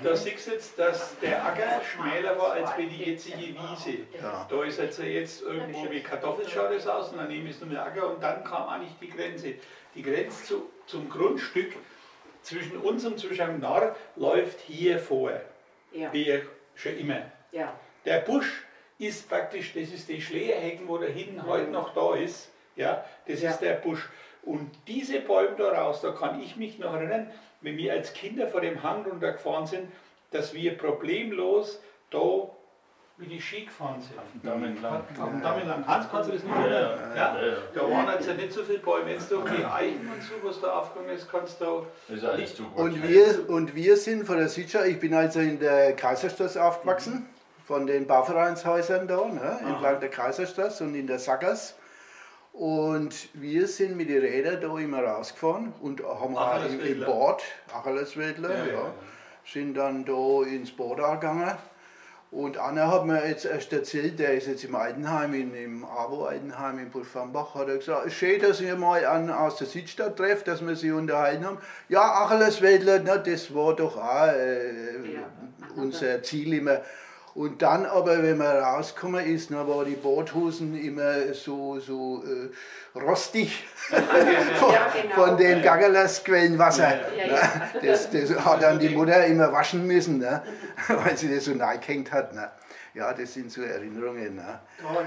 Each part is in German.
da siehst du jetzt, dass der Acker schmäler war als wie die jetzige Wiese. Ja. Da ist also jetzt irgendwo wie Kartoffel schaut es aus und daneben ist nur der Acker und dann kam eigentlich die Grenze. Die Grenze zum Grundstück zwischen uns und zwischen dem Narr läuft hier vor. Ja. Wie schon immer. Ja. Der Busch ist praktisch, das ist die Schleierhecken, wo da hinten heute noch da ist. Ja, das ist der Busch. Und diese Bäume da raus, da kann ich mich noch erinnern, wenn wir als Kinder vor dem Hang runtergefahren sind, dass wir problemlos da wie die Ski gefahren sind. Auf dem Damm entlang. Hans, kannst du das nicht erinnern? Ja. Da waren jetzt ja nicht so viele Bäume. Jetzt da die Eichen und so, was da aufgegangen ist, kannst du da nicht. Und wir sind von der Südschau, ich bin also in der Kaiserstraße aufgewachsen, von den Bauvereinshäusern da, ne, entlang der Kaiserstraße und in der Sackers. Und wir sind mit den Rädern da immer rausgefahren und haben auch im Bad, Achillerswedler, sind dann da ins Bad gegangen. Und einer hat mir jetzt erst erzählt, der ist jetzt im Altenheim, im AWO-Altenheim in Pulfambach, hat er gesagt, schön, dass ihr mal einen aus der Südstadt trefft, dass wir sie unterhalten haben. Ja, Achillerswedler, ne, das war doch auch unser Ziel immer. Und dann aber, wenn man rausgekommen ist, dann war die Badhosen immer so rostig von den Gaggerlers Quellenwasser. Das hat dann die Mutter immer waschen müssen, ne? Weil sie das so reingehängt hat. Ne? Ja, das sind so Erinnerungen. Ne?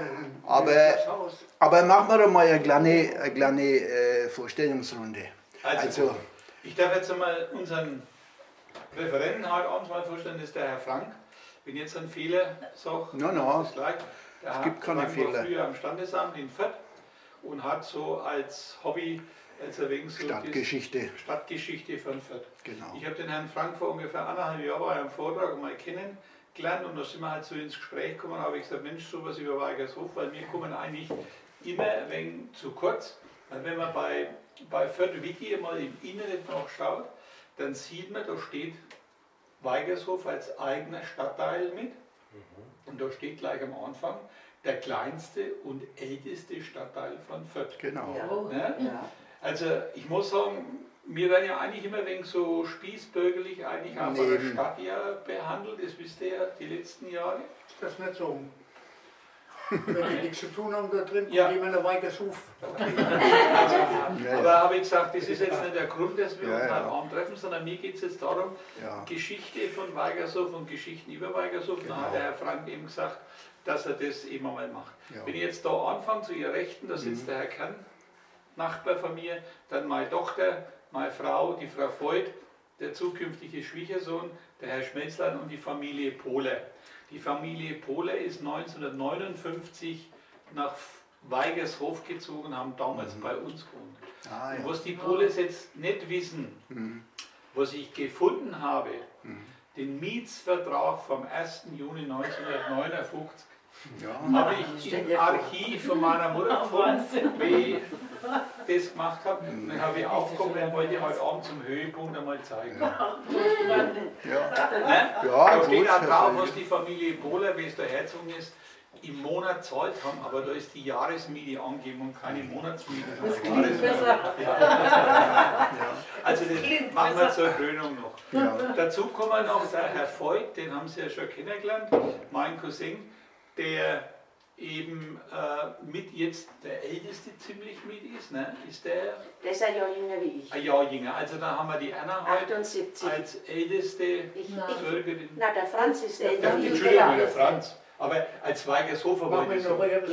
Aber machen wir doch mal eine kleine Vorstellungsrunde. Also, ich darf jetzt einmal unseren Referenten heute abends mal vorstellen, das ist der Herr Frank. Wenn jetzt ein Fehler sage, ist gleich. Es gibt keine Fehler. War früher am Standesamt in Fürth und hat so als Hobby ein wenig so Stadtgeschichte von Fürth. Genau. Ich habe den Herrn Frank vor ungefähr 1,5 Jahren bei einem Vortrag mal kennengelernt und da sind wir halt so ins Gespräch gekommen und habe ich gesagt, Mensch, sowas über Weigershof, weil wir kommen eigentlich immer ein wenig zu kurz. Weil wenn man bei Fürth Wiki mal im Internet nachschaut, dann sieht man, da steht Weigershof als eigener Stadtteil mit. Und da steht gleich am Anfang der kleinste und älteste Stadtteil von Fürth. Genau. Ja. Ja? Also ich muss sagen, wir werden ja eigentlich immer wegen so spießbürgerlich eigentlich auch von der Stadt ja behandelt. Das wisst ihr ja die letzten Jahre. Das ist nicht so. Wenn wir nichts zu tun haben da drin, ja. gehen wir nach Weigershof. Aber habe ich gesagt, das ist jetzt nicht der Grund, dass wir uns heute Abend treffen, sondern mir geht es jetzt darum, Geschichte von Weigershof und Geschichten über Weigershof. Genau. Da hat der Herr Frank eben gesagt, dass er das eben einmal macht. Ja. Wenn ich jetzt da anfange, zu Ihrer Rechten, da sitzt der Herr Kern, Nachbar von mir, dann meine Tochter, meine Frau, die Frau Voigt, der zukünftige Schwiegersohn, der Herr Schmelzlein und die Familie Pohler. Die Familie Pohler ist 1959 nach Weigershof gezogen, haben damals bei uns gewohnt. Und was die Pohlers jetzt nicht wissen, was ich gefunden habe, den Mietsvertrag vom 1. Juni 1959, habe ich im Archiv von meiner Mutter gefunden, wie ich das gemacht habe. Dann habe ich aufgekommen und wollte ich heute Abend zum Höhepunkt einmal zeigen. Da steht auch drauf, was die Familie Pohler, wie es der Herzog ist, im Monat zahlt haben, aber da ist die Jahresmiete angegeben und keine Monatsmiete. Also das machen wir zur Krönung noch. Dazu kommen noch der Herr Voigt, den haben Sie ja schon kennengelernt, mein Cousin, der eben mit jetzt der Älteste ziemlich mit ist, ne? Ist der? Der ist ein Jahr jünger wie ich. Ein Jahr jünger. Also da haben wir die Anna heute 78. als älteste Bürgerin. Na, der Franz ist älter. Entschuldigung, der Franz. Aber als Weigershofer wollte ich so. Ja. Ich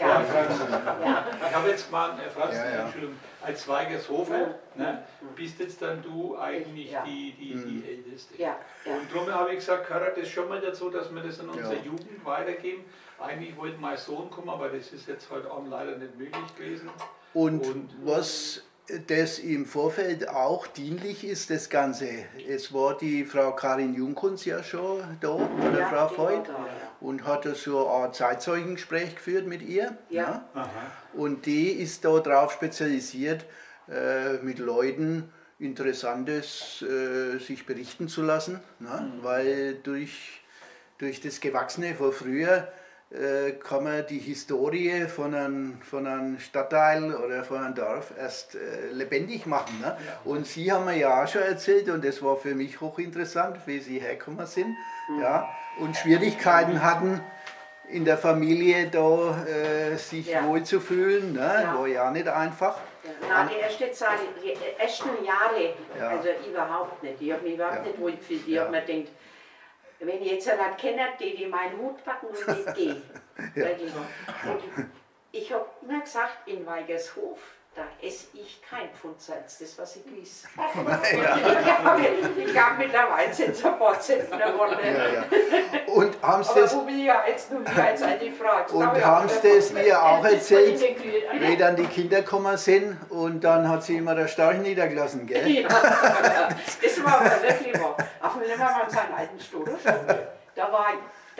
habe jetzt gemeint, Franz, Entschuldigung, als Weigershofer bist jetzt dann du eigentlich die Älteste. Und darum habe ich gesagt, gehört das schon mal dazu, dass wir das an unsere Jugend weitergeben. Eigentlich wollte mein Sohn kommen, aber das ist jetzt heute Abend leider nicht möglich gewesen. Und was das im Vorfeld auch dienlich ist, das Ganze. Es war die Frau Karin Jungkunz ja schon da, von der Frau Voigt, und hat so ein Zeitzeugengespräch geführt mit ihr. Und die ist da drauf spezialisiert, mit Leuten Interessantes sich berichten zu lassen, weil durch das Gewachsene von früher kann man die Historie von einem Stadtteil oder von einem Dorf erst lebendig machen. Ne? Und Sie haben mir ja auch schon erzählt, und das war für mich hochinteressant, wie Sie hergekommen sind, ja, und Schwierigkeiten hatten, in der Familie da sich wohlzufühlen, ne? War ja nicht einfach. Nein, die ersten Jahre, also überhaupt nicht. Ich habe mich überhaupt nicht wohlgefühlt. Ich habe mir gedacht, wenn ich jetzt nicht kenne, die meinen Hut packen und nicht gehen. Und ich habe immer gesagt, in Weigershof, da esse ich kein Pfundsalz, das was ich gieße. Ich habe mittlerweile jetzt ein paar Zentner gewonnen. Und haben Sie das... Aber jetzt nur als eine Frage. Und haben Sie das mir auch erzählt, wie dann die Kinder gekommen sind und dann hat sie immer der Storch niedergelassen, gell? Ja, das war aber wirklich wahr. Auf dem Limmermann seinen alten Stuhl, da war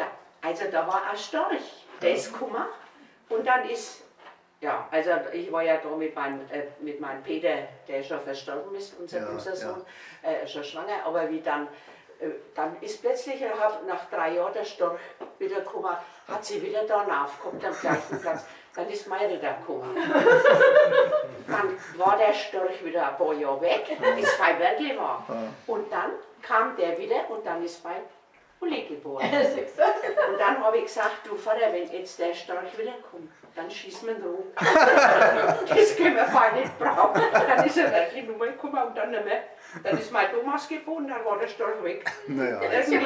ein Storch, der ist gekommen und dann ist... Ja, also ich war ja da mit meinem Peter, der schon verstorben ist, unser großer Sohn, schon schwanger, aber wie dann ist plötzlich nach 3 Jahren der Storch wieder gekommen, hat sie wieder da aufgekommen am gleichen Platz, dann ist meine da gekommen. Dann war der Storch wieder ein paar Jahre weg, bis fein wirklich war. Und dann kam der wieder und dann ist mein Uli geboren. Und dann habe ich gesagt, du Vater, wenn jetzt der Storch wiederkommt, dann schießen wir ihn rum. Das können wir fein nicht brauchen. Dann ist er wirklich nur mal gekommen und dann nicht mehr. Dann ist mein Thomas geboren, dann war der Storch weg. Naja,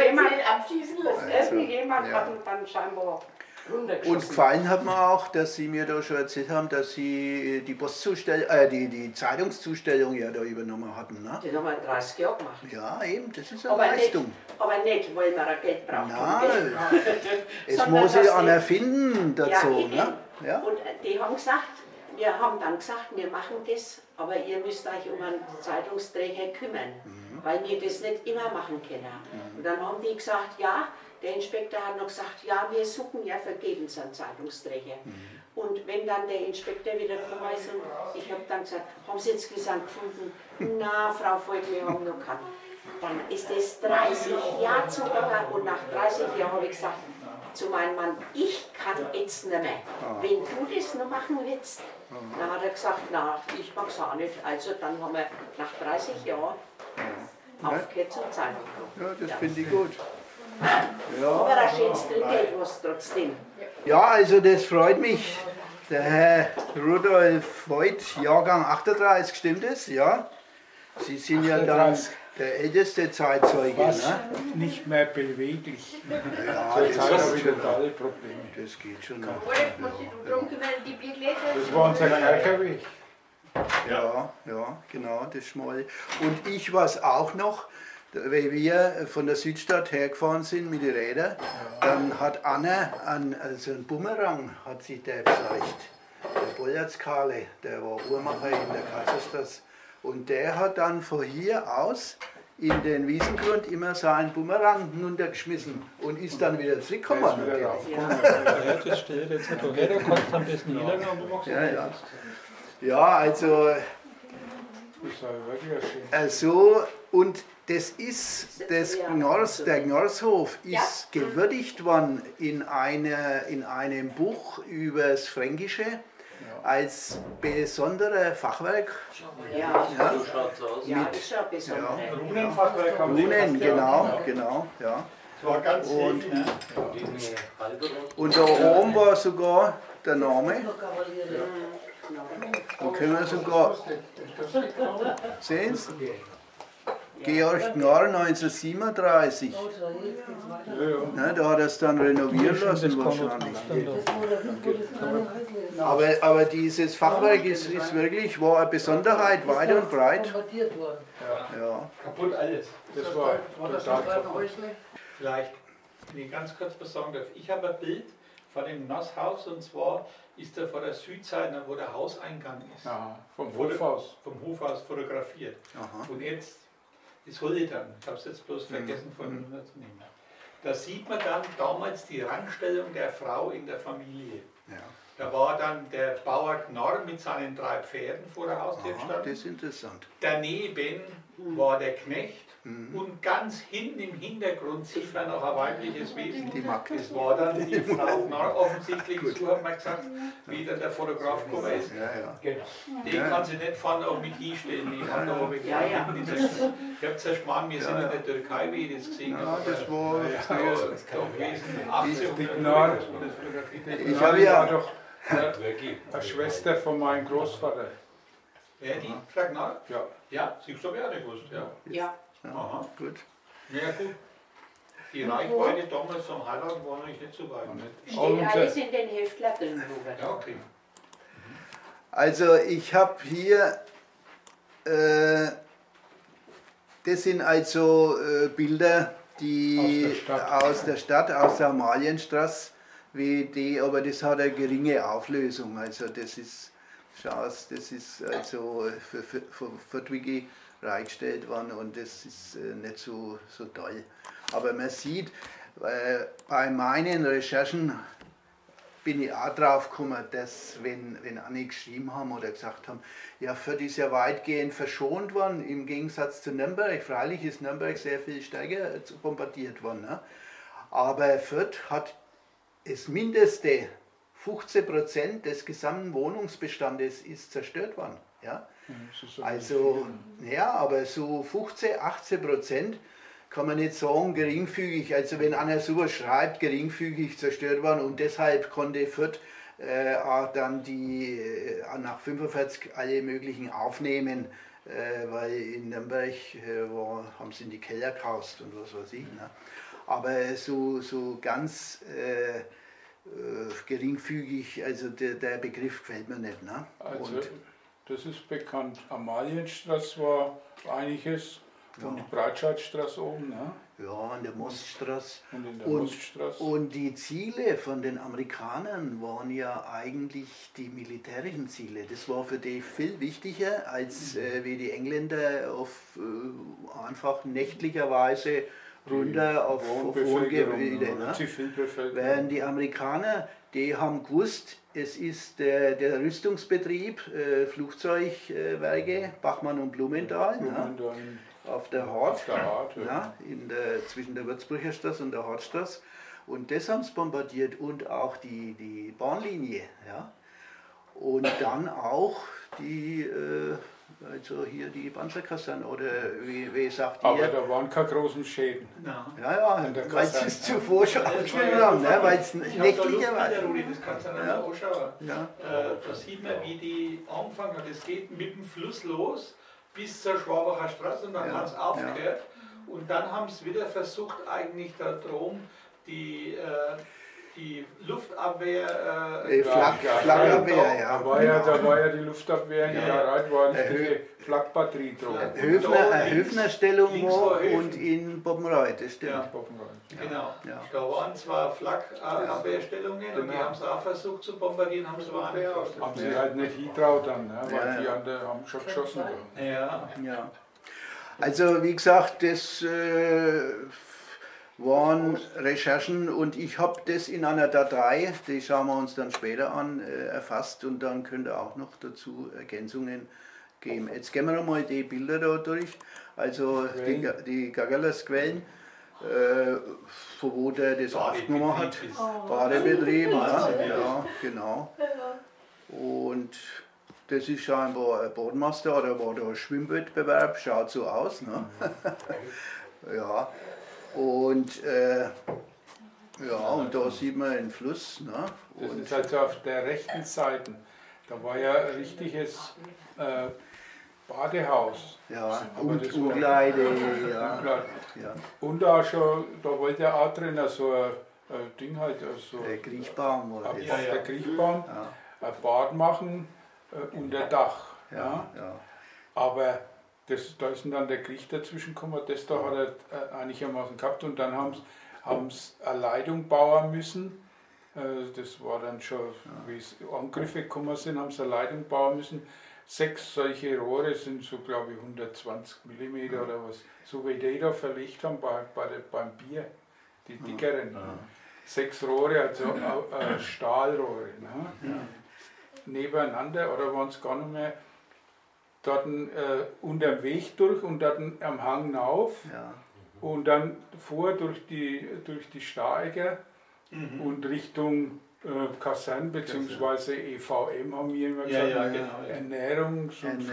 Irgendjemand hat ihn dann scheinbar runtergeschossen. Und gefallen hat mir auch, dass Sie mir da schon erzählt haben, dass Sie die Zeitungszustellung ja da übernommen hatten. Ne? Das haben wir 30 Jahre gemacht. Ja, eben, das ist eine Leistung. Aber nicht, weil wir ein Geld brauchen. Nein, es muss sich einer finden dazu. Ne? Ja. Und die haben gesagt, wir haben dann gesagt, wir machen das, aber ihr müsst euch um einen Zeitungsträger kümmern, weil wir das nicht immer machen können. Und dann haben die gesagt, ja, der Inspektor hat noch gesagt, ja, wir suchen ja vergebens einen Zeitungsträger. Und wenn dann der Inspektor wieder gekommen ist und ich habe dann gesagt, haben Sie jetzt gesagt gefunden? Na, Frau Volk, wir haben noch keinen. Dann ist das 30 Jahre zugegangen und nach 30 Jahren habe ich gesagt zu meinem Mann, ich kann jetzt nicht mehr. Wenn du das noch machen willst, dann hat er gesagt, na, ich mag es auch nicht. Also dann haben wir nach 30 Jahren aufgehört zur Zeitung. Ja, das finde ich gut. Aber ein schönes Trinkgeld war es trotzdem. Ja, also das freut mich. Der Herr Rudolf Voigt, Jahrgang 38, stimmt es? Ja. Sie sind ja dann der älteste Zeitzeuge. Was? Ne? Nicht mehr beweglich. Ja, Zurzeit habe ich totale Probleme. Das geht schon noch. Das war unser gleicher Weg. Ja, genau, das Schmal. Und ich weiß auch noch, weil wir von der Südstadt hergefahren sind mit den Rädern, dann hat Anna einen Bumerang, hat sich der besorgt. Der Bollertskale, der war Uhrmacher in der Kaiserstraße. Und der hat dann von hier aus in den Wiesengrund immer seinen Bumerang runtergeschmissen und ist dann wieder zurückgekommen. Ja, das steht jetzt nicht okay, da kannst du am besten hinlegen, aber du machst es nicht. Ja, also Das war wirklich schön. so, und das ist, der Gnorshof ist gewürdigt worden in einem Buch über das Fränkische als besonderer Fachwerk. Ja, So schaut's aus. ja, das ist schon ein besonderer. Runenfachwerk haben wir Runen, gemacht, genau, ja. Das war ganz Und, lieb, ne? und da oben war sogar der Name. Da können wir sogar, sehen Sie? Georg Knorr 1937. Ja, da hat er es dann renovieren lassen wahrscheinlich. Aber dieses Fachwerk war eine Besonderheit, weit und breit. Ja. Kaputt alles. Das war total kaputt. Vielleicht, wenn ich ganz kurz was sagen darf. Ich habe ein Bild von dem Nasshaus und zwar ist er vor der Südseite, wo der Hauseingang ist. Aha, vom Hofhaus. Vom Hofhaus fotografiert. Aha. Und jetzt, das hol ich dann, ich habe es jetzt bloß vergessen von zu nehmen. Da sieht man dann damals die Rangstellung der Frau in der Familie. Ja. Da war dann der Bauer Knorr mit seinen 3 Pferden vor der Haustür Aha, gestanden. das ist interessant. Daneben war der Knecht und ganz hinten im Hintergrund sieht man noch ein weibliches Wesen. Die Magd. Das war dann die Frau Knarr offensichtlich, so hat man gesagt, wie dann der Fotograf gekommen ist. Die kann sich nicht vorne auf mich hinstellen, die hat da oben ich habe zuerst gemeint, wir sind in der Türkei, wie ich das gesehen habe. Ja, das war Ich habe ja doch eine Schwester von meinem Großvater. Ja, die? Frag nach? Ja. Ja, siehst du, habe ich auch nicht gewusst. Ja. Aha. Gut. Ja, gut. Die Reichweite damals am Heiland war eigentlich nicht so weit. Steht alles in den Heftler drin, Robert. Ja, okay. Also ich habe hier, das sind also Bilder, die aus der Stadt, aus der Amalienstraße, aber das hat eine geringe Auflösung. Also das ist, das ist also für Furtwicki reingestellt worden und das ist nicht so toll. Aber man sieht, bei meinen Recherchen bin ich auch drauf gekommen, dass wenn einige geschrieben haben oder gesagt haben, ja, Fürth ist ja weitgehend verschont worden, im Gegensatz zu Nürnberg. Freilich ist Nürnberg sehr viel stärker bombardiert worden. Ne? Aber Fürth hat das mindeste 15% des gesamten Wohnungsbestandes ist zerstört worden. Ja? Also, ja, aber so 15, 18% kann man nicht sagen, geringfügig. Also wenn einer sowas schreibt, geringfügig zerstört worden und deshalb konnte Fürth auch dann nach 45 alle möglichen aufnehmen, weil in Nürnberg haben sie in die Keller gehaust und was weiß ich. Ne? Aber so ganz geringfügig, also der Begriff gefällt mir nicht. Ne? Also das ist bekannt. Amalienstraße war einiges und die Breitscheidstraße oben. Ne? Ja, an der Moststraße. Und in der Moststraße. Und die Ziele von den Amerikanern waren ja eigentlich die militärischen Ziele. Das war für die viel wichtiger, als wie die Engländer auf einfach nächtlicherweise runter auf Wohngebiete. Ne? Während die Amerikaner, die haben gewusst, es ist der Rüstungsbetrieb, Flugzeugwerke, Bachmann und Blumenthal. Ne? Auf der Hart, ja, zwischen der Würzburger Straße und der Hartstraße. Und das haben sie bombardiert und auch die Bahnlinie. Ja. Und dann auch also hier die Panzerkaserne oder wie sagt ihr? Aber da waren keine großen Schäden. Ja, weil sie es zuvor schon abgeschnitten haben, ne? Weil es nächtlicher war. Das kannst du dann anschauen. Ja. Da sieht man, wie die anfangen. Das geht mit dem Fluss los bis zur Schwabacher Straße und dann hat es aufgehört. Und dann haben sie wieder versucht, eigentlich da drum die Luftabwehr... Flakabwehr, ja. Da war ja die Luftabwehr in der Reit, war eine Flakbatterie drum. Höfner-Stellung war und in Boppenreuth, das stimmt. Ja. Genau. Ja. Da waren zwar Flakabwehrstellungen und die haben es auch versucht zu bombardieren, haben sie aber nicht. Haben sie halt nicht hintraut dann, ne? Weil die anderen haben schon geschossen. Ja. Also wie gesagt, das waren Recherchen und ich habe das in einer Datei, die schauen wir uns dann später an, erfasst und dann könnt ihr auch noch dazu Ergänzungen geben. Jetzt gehen wir nochmal die Bilder da durch, also die Gagalas-Quellen, von wo der das aufgenommen hat, Badebetrieb, ja, genau. Und das ist scheinbar ein Bodenmaster oder war da ein Schwimmwettbewerb, schaut so aus. Ne? Ja. Und und da sieht man den Fluss. Ne? Das ist also auf der rechten Seite. Da war ja ein richtiges Badehaus. Ja, und Umkleide. Ja. Und auch schon, da wollte er auch drin so ein Ding halt. So der Kriechbaum oder der Kriechbaum. Ein Bad machen unter Dach. Ja. Aber da ist dann der Krieg dazwischen gekommen, das da hat er einigermaßen gehabt und dann haben sie eine Leitung bauen müssen. Das war dann schon, wie es Angriffe gekommen sind, haben sie eine Leitung bauen müssen. 6 solche Rohre sind so, glaube ich, 120 mm oder was, so wie die da verlegt haben beim Bier, die dickeren. 6 Rohre, also Stahlrohre. Ne? Nebeneinander, oder waren es gar nicht mehr. dort unter dem Weg durch und dann am Hang rauf und dann vor durch die Stareiger und Richtung Kaserne bzw. EVM haben wir immer gesagt, Ernährungs- und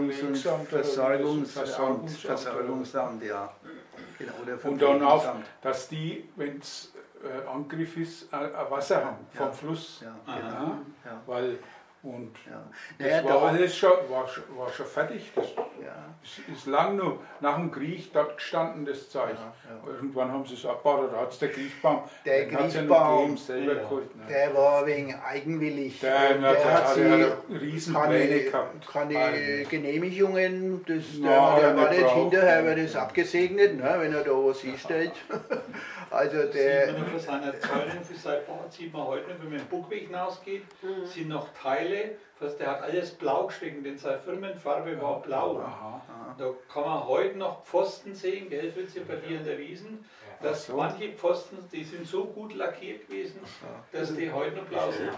Versorgungsamt, ja. Genau, und dann auch, dass die, wenn es Angriff ist, Wasser haben vom Fluss. Weil das war alles schon fertig. Das ist lang nur nach dem Krieg dort gestanden, das Zeug. Irgendwann haben sie es abgebaut, oder hat es der Kriechbaum. Der Kriechbaum, der war wegen eigenwillig. Der hat Riesenpläne gehabt. Keine Genehmigungen, der war nicht hinterher, wird das abgesegnet, ne, wenn er da was hinstellt. Also der sieht man von seiner Zäunung für sein Bad, sieht man heute noch, wenn man den Buckweg hinausgeht, sind noch Teile, der hat alles blau gestrichen, denn seine Firmenfarbe war blau. Da kann man heute noch Pfosten sehen, gell, Fritz, bei dir in der Wiesen, dass manche Pfosten, die sind so gut lackiert gewesen, dass die heute noch blau sind.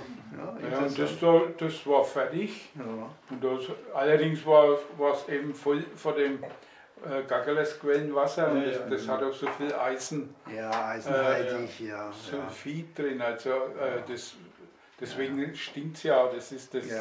Und das war fertig. Und das, allerdings war es eben voll von dem Gaggeles Quellenwasser und das hat auch so viel Eisen. Eisenhaltig, Sulfid drin, also deswegen stinkt es ja, das ist diese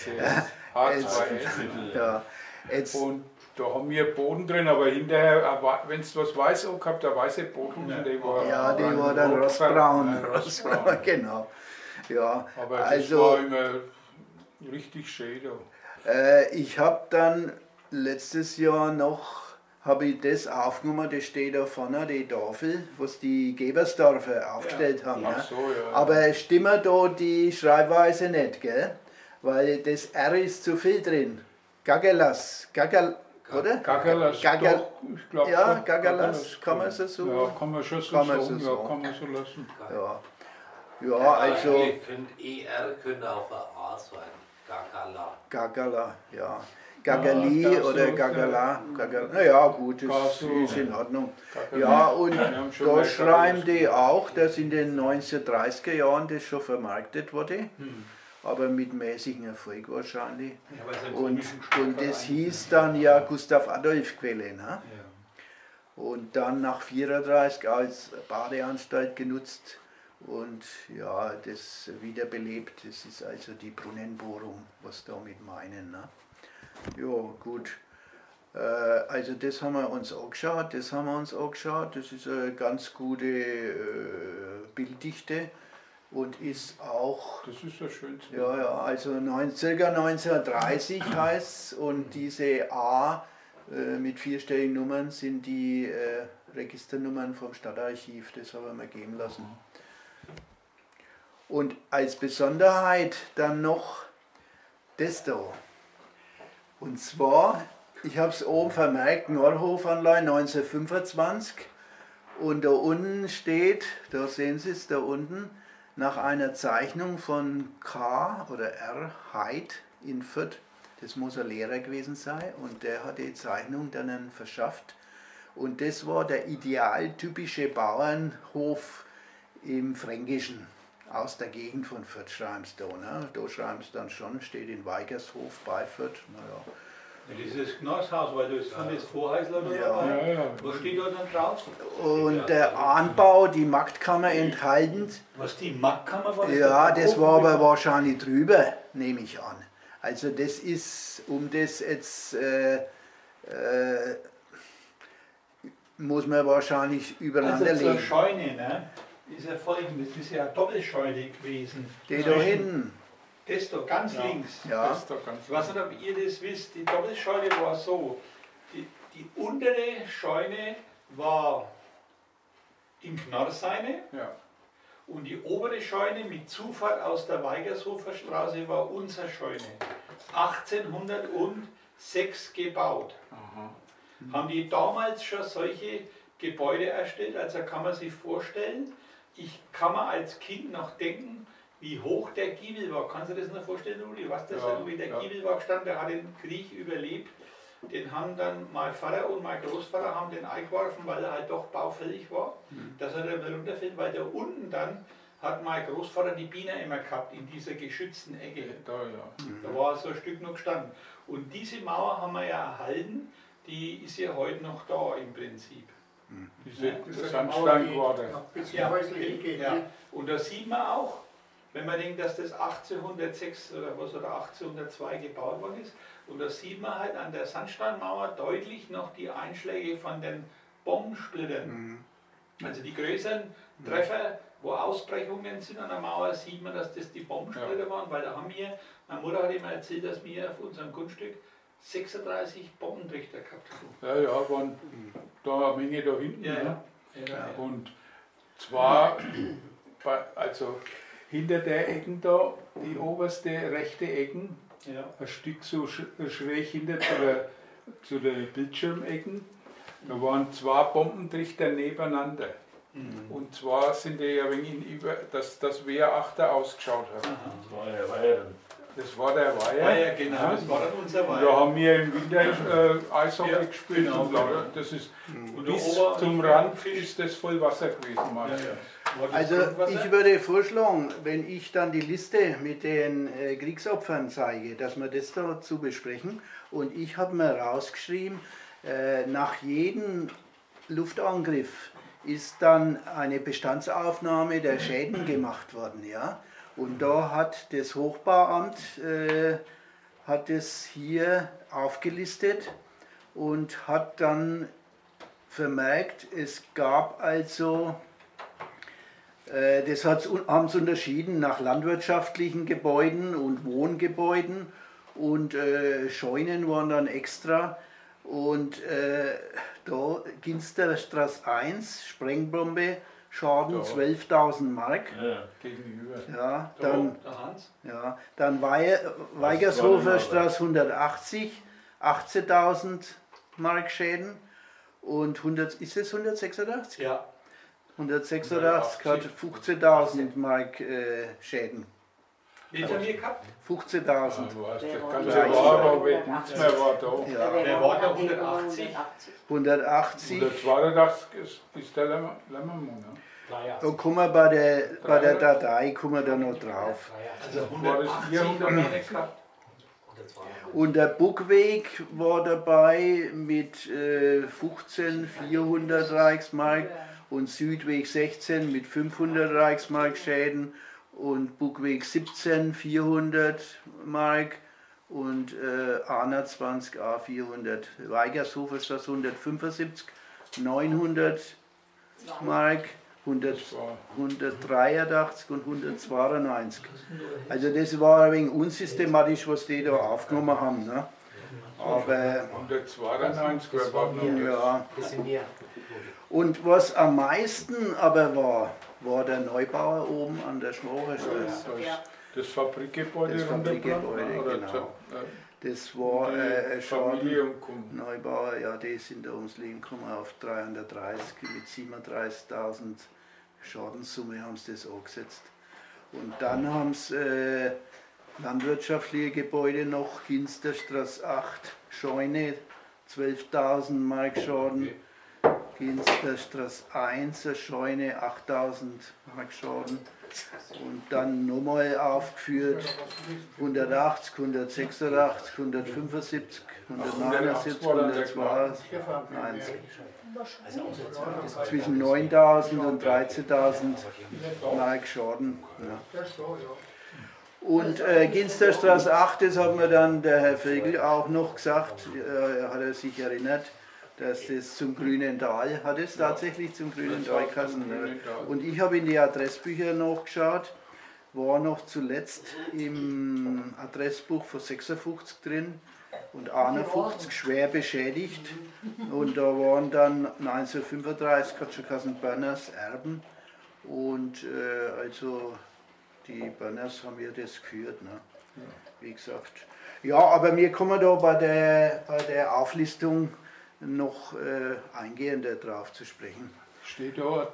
H2S. Und da haben wir Boden drin, aber hinterher, wenn es was weiß auch gehabt, der weiße Boden, die war dann rostbraun. Genau. Ja, aber das war immer richtig schön. Ich habe dann letztes Jahr noch das aufgenommen, das steht da vorne, die Tafel, was die Gebersdorfer aufgestellt haben. Aber stimmt da die Schreibweise nicht, gell? Weil das R ist zu viel drin. Gaggelas, oder? Gaggelas, ich glaube. Ja, Gaggelas, kann man so sagen? Ja, kann man schon so sagen, kann man so lassen. Ja, also... ER könnte auch ein A sein, Gaggala, ja. Gaggali oder Gaggala. Naja, gut, das ist in Ordnung. Ja, und da schreiben die auch, dass in den 1930er Jahren das schon vermarktet wurde, aber mit mäßigem Erfolg wahrscheinlich. Und das hieß dann ja Gustav Adolf Quelle. Ne? Und dann nach 1934 als Badeanstalt genutzt und das wiederbelebt. Das ist also die Brunnenbohrung, was damit meinen. Ne? Ja, gut. Also das haben wir uns angeschaut, das ist eine ganz gute Bilddichte und ist auch... Das ist das Schönste. Also ca. 1930 heißt es und diese A mit 4-stelligen Nummern sind die Registernummern vom Stadtarchiv, das haben wir mal geben lassen. Und als Besonderheit dann noch das da. Und zwar, ich habe es oben vermerkt, Norhofanlage 1925 und da unten steht, da sehen Sie es da unten, nach einer Zeichnung von K. oder R. Heid in Fürth, das muss ein Lehrer gewesen sein und der hat die Zeichnung dann verschafft und das war der idealtypische Bauernhof im Fränkischen. Aus der Gegend von Fürth schreiben sie da. Ne? Da schreiben sie dann schon, steht in Weigershof bei Fürth. Dieses Gnarshaus, weil du von das Vorhäusler oder was steht da dann drauf? Und der Anbau, die Marktkammer enthaltend. Was die Marktkammer war? Ja, das war aber wahrscheinlich drüber, nehme ich an. Also das ist, um das jetzt muss man wahrscheinlich übereinander legen. Also zur Scheune, ne? Ist ja folgendes, das ist ja eine Doppelscheune gewesen. Die da hinten. Das da ganz links. Ja. Das da ganz ich weiß nicht, ob ihr das wisst, die Doppelscheune war so. Die untere Scheune war im Knarrseine und die obere Scheune mit Zufahrt aus der Weigershofer Straße war unsere Scheune. 1806 gebaut. Haben die damals schon solche Gebäude erstellt, also kann man sich vorstellen, ich kann mir als Kind noch denken, wie hoch der Giebel war. Kannst du dir das noch vorstellen, Rudi? Was das wie der Giebel war gestanden, der hat den Krieg überlebt. Den haben dann mein Vater und mein Großvater haben den eingeworfen, weil er halt doch baufällig war, dass er da runterfällt, weil der unten dann hat mein Großvater die Biene immer gehabt in dieser geschützten Ecke. Da, ja. Da war so ein Stück noch gestanden. Und diese Mauer haben wir ja erhalten, die ist ja heute noch da im Prinzip. Diese Sandsteinquader. Ja. Und da sieht man auch, wenn man denkt, dass das 1806 oder 1802 gebaut worden ist, und da sieht man halt an der Sandsteinmauer deutlich noch die Einschläge von den Bombensplittern. Also die größeren Treffer, wo Ausbrechungen sind an der Mauer, sieht man, dass das die Bombensplitter waren, weil da haben wir, meine Mutter hat immer erzählt, dass wir auf unserem Grundstück 36 Bombentrichter gehabt haben. Ja, waren da eine Menge da hinten. Ja, ne? ja. Und zwar, also hinter der Ecken da, die oberste rechte Ecken, ein Stück so schräg hinter zu der Bildschirmecken, da waren 2 Bombentrichter nebeneinander. Und zwar sind die ja wegen dass das Wehr-Achter ausgeschaut hat. Das war der Weiher dann. Das war der Weiher. Ja, genau, das war dann unser Weiher. Da haben wir im Winter Eishockey gespielt. Genau. Und das ist Und bis der zum Rand ist das voll Wasser gewesen. Also ich würde vorschlagen, wenn ich dann die Liste mit den Kriegsopfern zeige, dass wir das dazu besprechen. Und ich habe mir rausgeschrieben, nach jedem Luftangriff ist dann eine Bestandsaufnahme der Schäden gemacht worden. Ja? Und da hat das Hochbauamt hat es hier aufgelistet und hat dann vermerkt, es gab also, das haben sie unterschieden nach landwirtschaftlichen Gebäuden und Wohngebäuden, und Scheunen waren dann extra. Und da Ginsterstraße 1, Sprengbombe, Schaden 12.000 Mark. Ja. Gegenüber. Ja, dann, der Hans. ja, dann Weigershofer Straße 180, 18.000 Mark Schäden. Und ist es 186? Ja. 186 hat 15.000 Mark Schäden. Wie viel haben wir gehabt? 15.000. Das ganze war aber nichts mehr war da. Ja. Wer war da 180? 180. 182 ist der Lämmermann. Da kommen wir bei der Datei kommen wir da noch drauf. Also War das 180 haben wir 400? nicht gehabt. Und der Buckweg war dabei mit 15 400 Reichsmark und Südweg 16 mit 500 Reichsmark Schäden und Buckweg 17 400 Mark und A20 A400. Weigershofer Straße 175 900 Mark, 183 und 192. Also das war ein wenig unsystematisch, was die da aufgenommen haben. Ne? Aber 192 war noch. ja. Und was am meisten aber war der Neubauer oben an der Schmocherstraße. Das Fabrikgebäude. Das Fabrikgebäude, genau. Das war ein Schaden. Neubauer, ja, die sind da ums Leben gekommen auf 330 mit 37.000 Schadenssumme haben sie das angesetzt. Und dann haben sie landwirtschaftliche Gebäude noch, Ginsterstraße 8, Scheune, 12.000 Mark Schaden. Ginsterstraße 1, eine Scheune, 8.000 Mark Schaden. Und dann nochmal aufgeführt 180, 186, 175, 179, 192, zwischen 9.000 und 13.000 Mark Schaden. Ja. Und Ginsterstraße 8, das hat mir dann der Herr Vögel auch noch gesagt, hat er sich erinnert, dass das zum Grünen Tal, hat es tatsächlich zum Grünen Tal geheißen. Und ich habe in die Adressbücher nachgeschaut, war noch zuletzt im Adressbuch von 56 drin und 51 schwer beschädigt. Und da waren dann 1935, hat schon geheißen, Bönners Erben. Und also die Bönners haben ja das geführt, ne? Wie gesagt. Ja, aber wir kommen da bei der Auflistung noch eingehender drauf zu sprechen. Steht da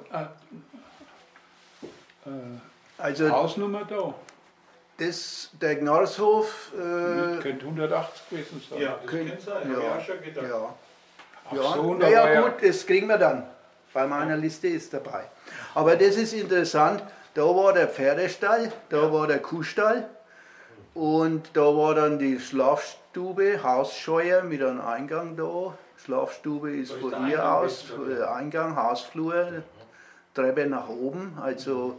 also Hausnummer da? Der Gnarshof könnte 180 gewesen sein. Ja, das könnte sein. Ja, schon gedacht. Ja. Ach Ja, so, naja gut, das kriegen wir dann. Bei meiner Liste ist dabei. Aber das ist interessant, Da war der Pferdestall, da war der Kuhstall und da war dann die Schlafstube, Hausscheuer mit einem Eingang da. Schlafstube ist von hier aus, Eingang, Hausflur, Treppe nach oben, also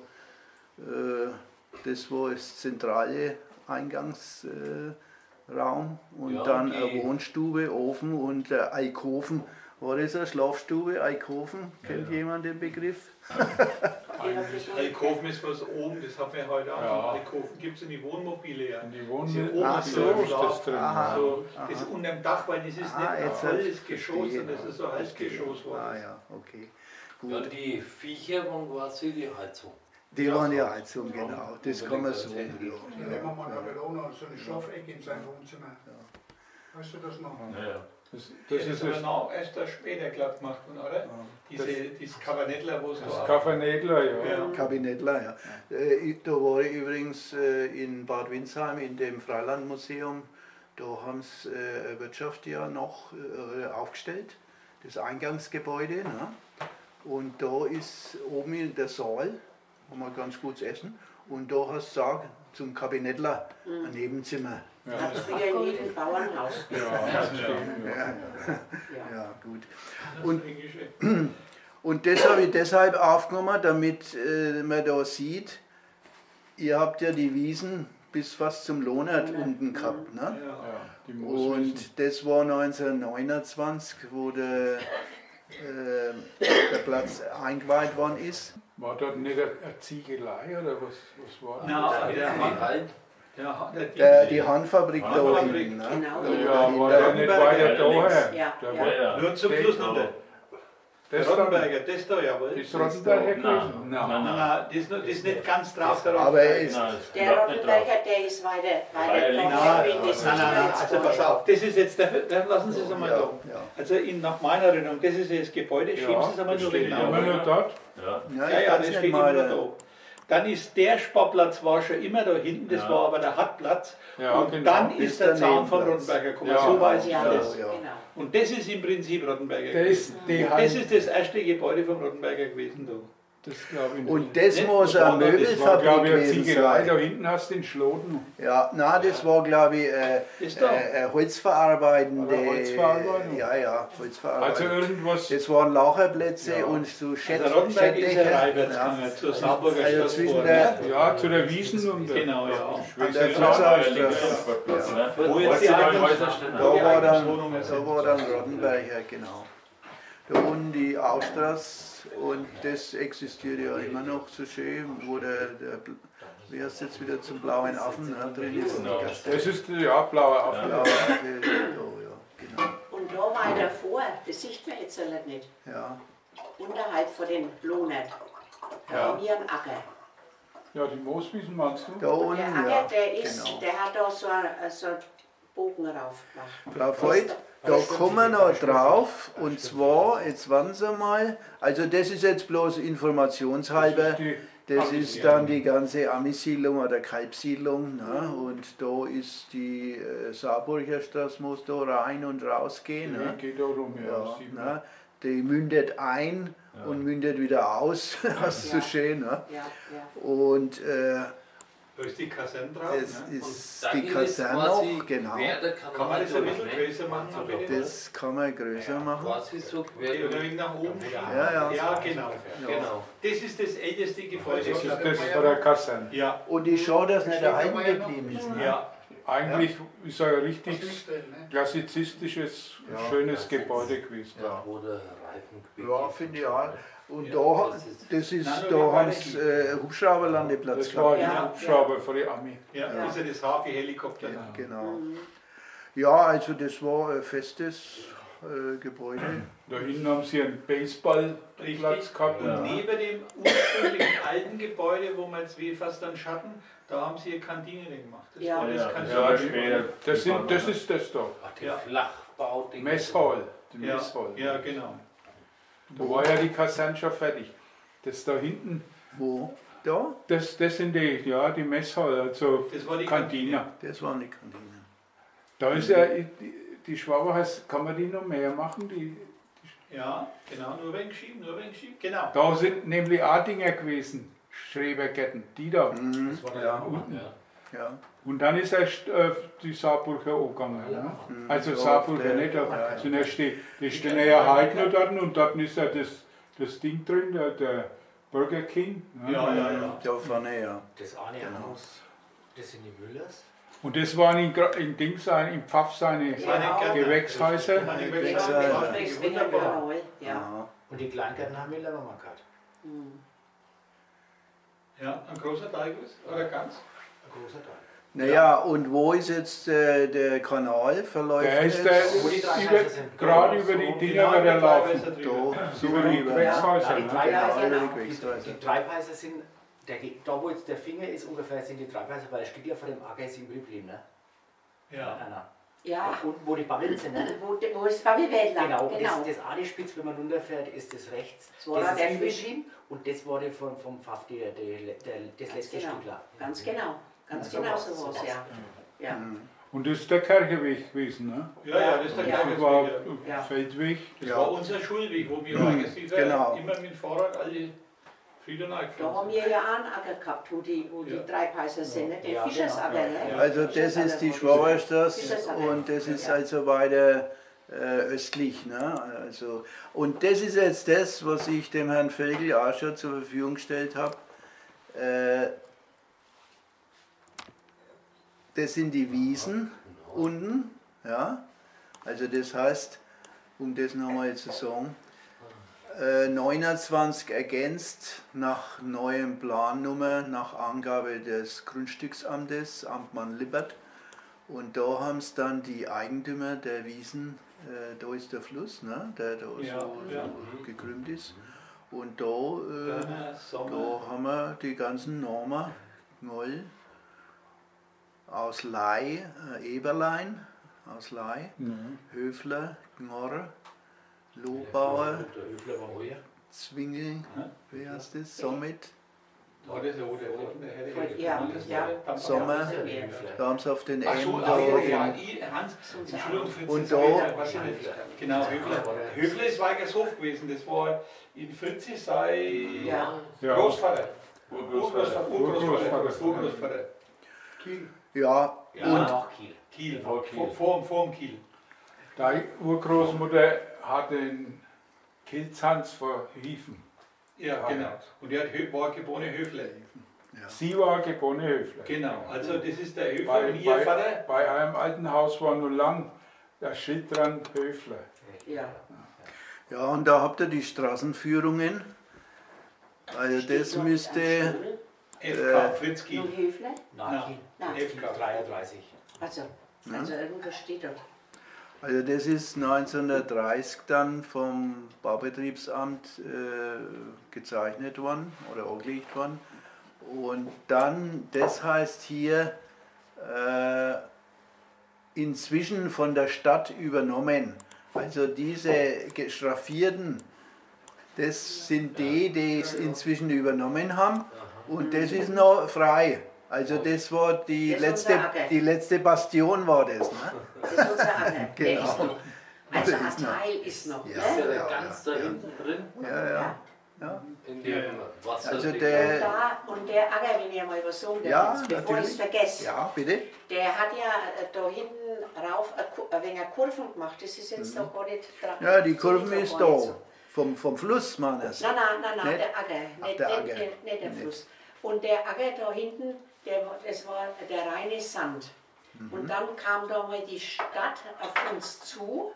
das war das zentrale Eingangsraum und dann eine Wohnstube, Ofen und der Eikofen. War das eine Schlafstube, Eikofen? Kennt jemand den Begriff? Eikofen ist was oben, das haben wir heute auch. Eikofen gibt es in die Wohnmobile. Ja. In die Wohnmobile. Ach so, ist das drin. So, das ist unterm Dach, weil das ist nicht ein volles Geschoss, sondern das ist so ein Halbgeschoss. Ja, okay. Gut. Ja, die Viecher waren quasi die Heizung. Die waren die Heizung, genau. Das kann man so. Dann nehmen wir mal so eine Schlafecke in sein Wohnzimmer. Weißt du das noch? Ja. Das ist aber noch erst später glatt gemacht, oder? Dieses Kabinettler, wo es da das Kabinettler, ja. Kabinettler, ja. Da war ich übrigens in Bad Windsheim in dem Freilandmuseum. Da haben sie Wirtschaft ja noch aufgestellt, das Eingangsgebäude. Ne? Und da ist oben in der Saal, haben wir ganz gutes Essen. Und da hast du gesagt, zum Kabinettler ein Nebenzimmer. Ja. Hat früher in jedem Bauernhaus. Ja, gut. Und das habe ich deshalb aufgenommen, damit man da sieht, ihr habt ja die Wiesen bis fast zum Lohnert unten gehabt. Ne? Und das war 1929, wo der Platz eingeweiht worden ist. War dort nicht eine Ziegelei oder was war das? Die Handfabrik da hinten. Ne? Genau. Ja, war der nicht weiter daher? Ja. Nur zum Schluss noch nicht. Das Rottenberger, das da, jawohl. Ist Rottenberger gewesen? Nein, das ist nicht ganz drauf. Aber er ist Der Rottenberger, der ist weiter Nein, also pass auf, das ist jetzt, lassen Sie es einmal da. Ja. Also nach meiner Erinnerung, das ist das Gebäude, schieben Sie es einmal nur weg. Immer nur dort? Ja, das steht immer noch da. Dann ist der Sparplatz war schon immer da hinten, das war aber der Hartplatz. Und genau. dann ist der Zaun von Rottenberger gekommen, so weiß ich das. Genau. Und das ist im Prinzip Rottenberger Das gewesen. Das ist das erste Gebäude vom Rottenberger gewesen. Da. Das glaube ich nicht. Und das muss eine Möbelfabrik gewesen sein. Da hinten hast du den Schloten. Ja, nein, das war glaube ich holzverarbeitende. Holzverarbeitung? Ja, Holzverarbeitung. Also irgendwas. Das waren Lagerplätze und so Rottenberg ist ja reinwärts gegangen, zur Saarburger Also Straße. zwischen der Ja, zu der Wiesen und der. Genau, ja. an der Flussaustraße. Wo jetzt die Da war dann Rottenberger, genau. Da unten die Austrasse und das existiert ja immer noch so schön, wo der wie heißt jetzt wieder zum blauen Affen drin ist. Das ist der blaue Affen. Ja, genau. Und da weiter vor, das sieht man jetzt halt nicht, Ja. unterhalb von den Lohnert, da wie am Acker. Ja, die Mooswiesen meinst du? Da unten, Der Acker, ja. der hat da so einen Bogen rauf gemacht. Frau Voigt, da kommen wir noch drauf, und zwar, jetzt warten Sie mal, also das ist jetzt bloß informationshalber, das ist dann die ganze Ami-Siedlung oder Kalbsiedlung, ne? Und da ist die Saarburger Straße, muss da rein und rausgehen. Ne? Geht da rum, Ne? Die mündet ein und mündet wieder aus, das ist so schön. Ne? Und da ist die Kaserne drauf. das ist die Kaserne noch, genau. Kann man das ein bisschen größer machen? Das kann man größer machen. Quasi so Oder quer. wegen nach oben schieben. Ja, Genau. Das ist das älteste Gebäude. Das ist das von der Kaserne. Ja. Und ich schaue, dass nicht erhalten geblieben ist. Ne? Ja. Eigentlich ist er ein richtig klassizistisches, schönes Gebäude gewesen. Ja, wo der Reifen Ja, finde ich auch. Und da, das ist, da haben sie Hubschrauberlandeplatz Das war gehabt. ein Hubschrauber für die Armee. Ja, das ist ja das Hafi-Helikopter. Genau. Ja, also das war ein festes Gebäude. Da hinten haben sie einen Baseballplatz gehabt. Und neben dem ursprünglichen alten Gebäude, wo man jetzt wie fast einen Schatten, da haben sie eine Kantine gemacht. Das war das Kantine. Das ist das da. Die Flachbau. Messhall. Die Messhall. Ja, genau. Da war ja die Kaserne schon fertig. Das da hinten, Wo? Da? das sind die Messhall, also Das war die Kantine. Das war eine Kantine. Da ist ja, die Schwaber heißt, kann man die noch mehr machen? Ja, genau, nur wegen schieben, genau. Da sind nämlich auch Dinger gewesen. Schrebergärten, die da. Das war der unten. Ja. Und dann ist erst die Saarburger angegangen. Ne? Also Saarburger nicht, sondern die stehen ja heute noch dort und dort ist ja das Ding drin, der Burger King. Ne? Ja. Da vorne, ja. Das eine Haus, das sind die Müllers. Und das waren in Dings, im Pfaff seine Gewächshäuser. Wunderbar. Ja. Und die Kleingärten haben wir selber mal gehabt. Ja, ein großer Teig ist, oder ganz? Ein großer Teil. Naja, und wo ist jetzt der Kanal verläuft? Der ist Wo die Treibhäuser sind. gerade über die Dinger, wo der laufen. Da, Über so die rüber. Ja. Gewächshäuser. Die Ne? Treibhäuser, die Treibhäuser sind, da wo jetzt der Finger ist ungefähr, sind die Treibhäuser, weil ein Stück ja vor dem Acker ist übrig geblieben. Ne? Ja. Ja, Und wo die Babbeln sind. Ne? wo ist Babywäldler? Genau, das eine Spitz, wenn man runterfährt, ist das rechts. So war Das der ist übrig Fisch. geblieben und das wurde vom Pfaff das letzte Genau. Stück. Ganz genau. Ganz Ja, genau so so was, war's. ja. Und das ist der Kircheweg gewesen. Ne? Ja, das ist der Das war Ja. Feldweg. Das Ja. war unser Schulweg, wo wir eigentlich Genau. immer mit dem Fahrrad alle Friedenau Da haben wir ja auch einen Acker gehabt, wo die Treibhäuser sind, ne? Der Ja, Fischersacker. genau. Ne? Also das ist die Schwaberstraße Fischersacker. und das ist also weiter östlich. Ne? Also, und das ist jetzt das, was ich dem Herrn Vögel auch schon zur Verfügung gestellt habe. Das sind die Wiesen unten. Ja? Also das heißt, um das nochmal zu sagen, 29 ergänzt nach neuem Plannummer, nach Angabe des Grundstücksamtes, Amtmann Lippert. Und da haben es dann die Eigentümer der Wiesen, da ist der Fluss, ne, der da so gekrümmt ist. Und da haben wir die ganzen Normen, Moll, aus Ley, Eberlein, aus Ley, Höfler, Gnorr, Lohbauer, Der Höfler war heuer. Zwingel, wie heißt das? Sommet, War das ja, wo der Ja. Sommer, da haben sie auf den Ach so, Enden ja, da. Hans, Entschuldigung, Fritz, Und das da- war ja, weiß ich nicht. Genau, Höfler ist Weigershof gewesen, das war in Fritzi sei Ja. Ja. Großvater. Urgroßvater. Urgroßvater. Ja, Ja, nach Kiel. Kiel, Vor Kiel. vor dem Kiel. Die Urgroßmutter hat den Kilzhans vor Hiefen. Ja, genau. Und der war geborene Höfler. Sie war geborene Höfler. Genau, also das ist der Höfler Bei, und ihr Vater. bei einem alten Haus war nur lang das Schild dran Höfler. Ja. ja, und da habt ihr die Straßenführungen. Also das müsste, FK, Fritz Kiel. Nun Höfler? Nach Kiel. Nein. FK 33. Also irgendwo steht dort. also das ist 1930 dann vom Baubetriebsamt gezeichnet worden oder angelegt worden. Und dann, das heißt hier, inzwischen von der Stadt übernommen. Also diese Schraffierten, das sind die es inzwischen übernommen haben. Und das ist noch frei. Also das war die Das ist unser Acker. letzte Bastion war das. Ne? Das ist unser Acker. Der ist Genau. noch. Also Das ein ist noch. Teil ist noch. Ja. Ist Ne? ja ganz da hinten drin. Ja. In dem Wasser. Also Und der, der Acker, wenn ich mal was sagen darf, Ja, jetzt, bevor ich es natürlich. vergesse, ja, bitte. der hat ja da hinten rauf ein wenig Kurven gemacht. Das ist jetzt noch gar nicht dran. Ja, die So Kurven nicht ist so da. gar nicht so. Vom Fluss, meines. Nein, Nicht? der Acker. Ach, Nicht, der nicht, Acker. nicht der Nicht. Fluss. Und der Acker da hinten, das war der reine Sand. Und dann kam da mal die Stadt auf uns zu.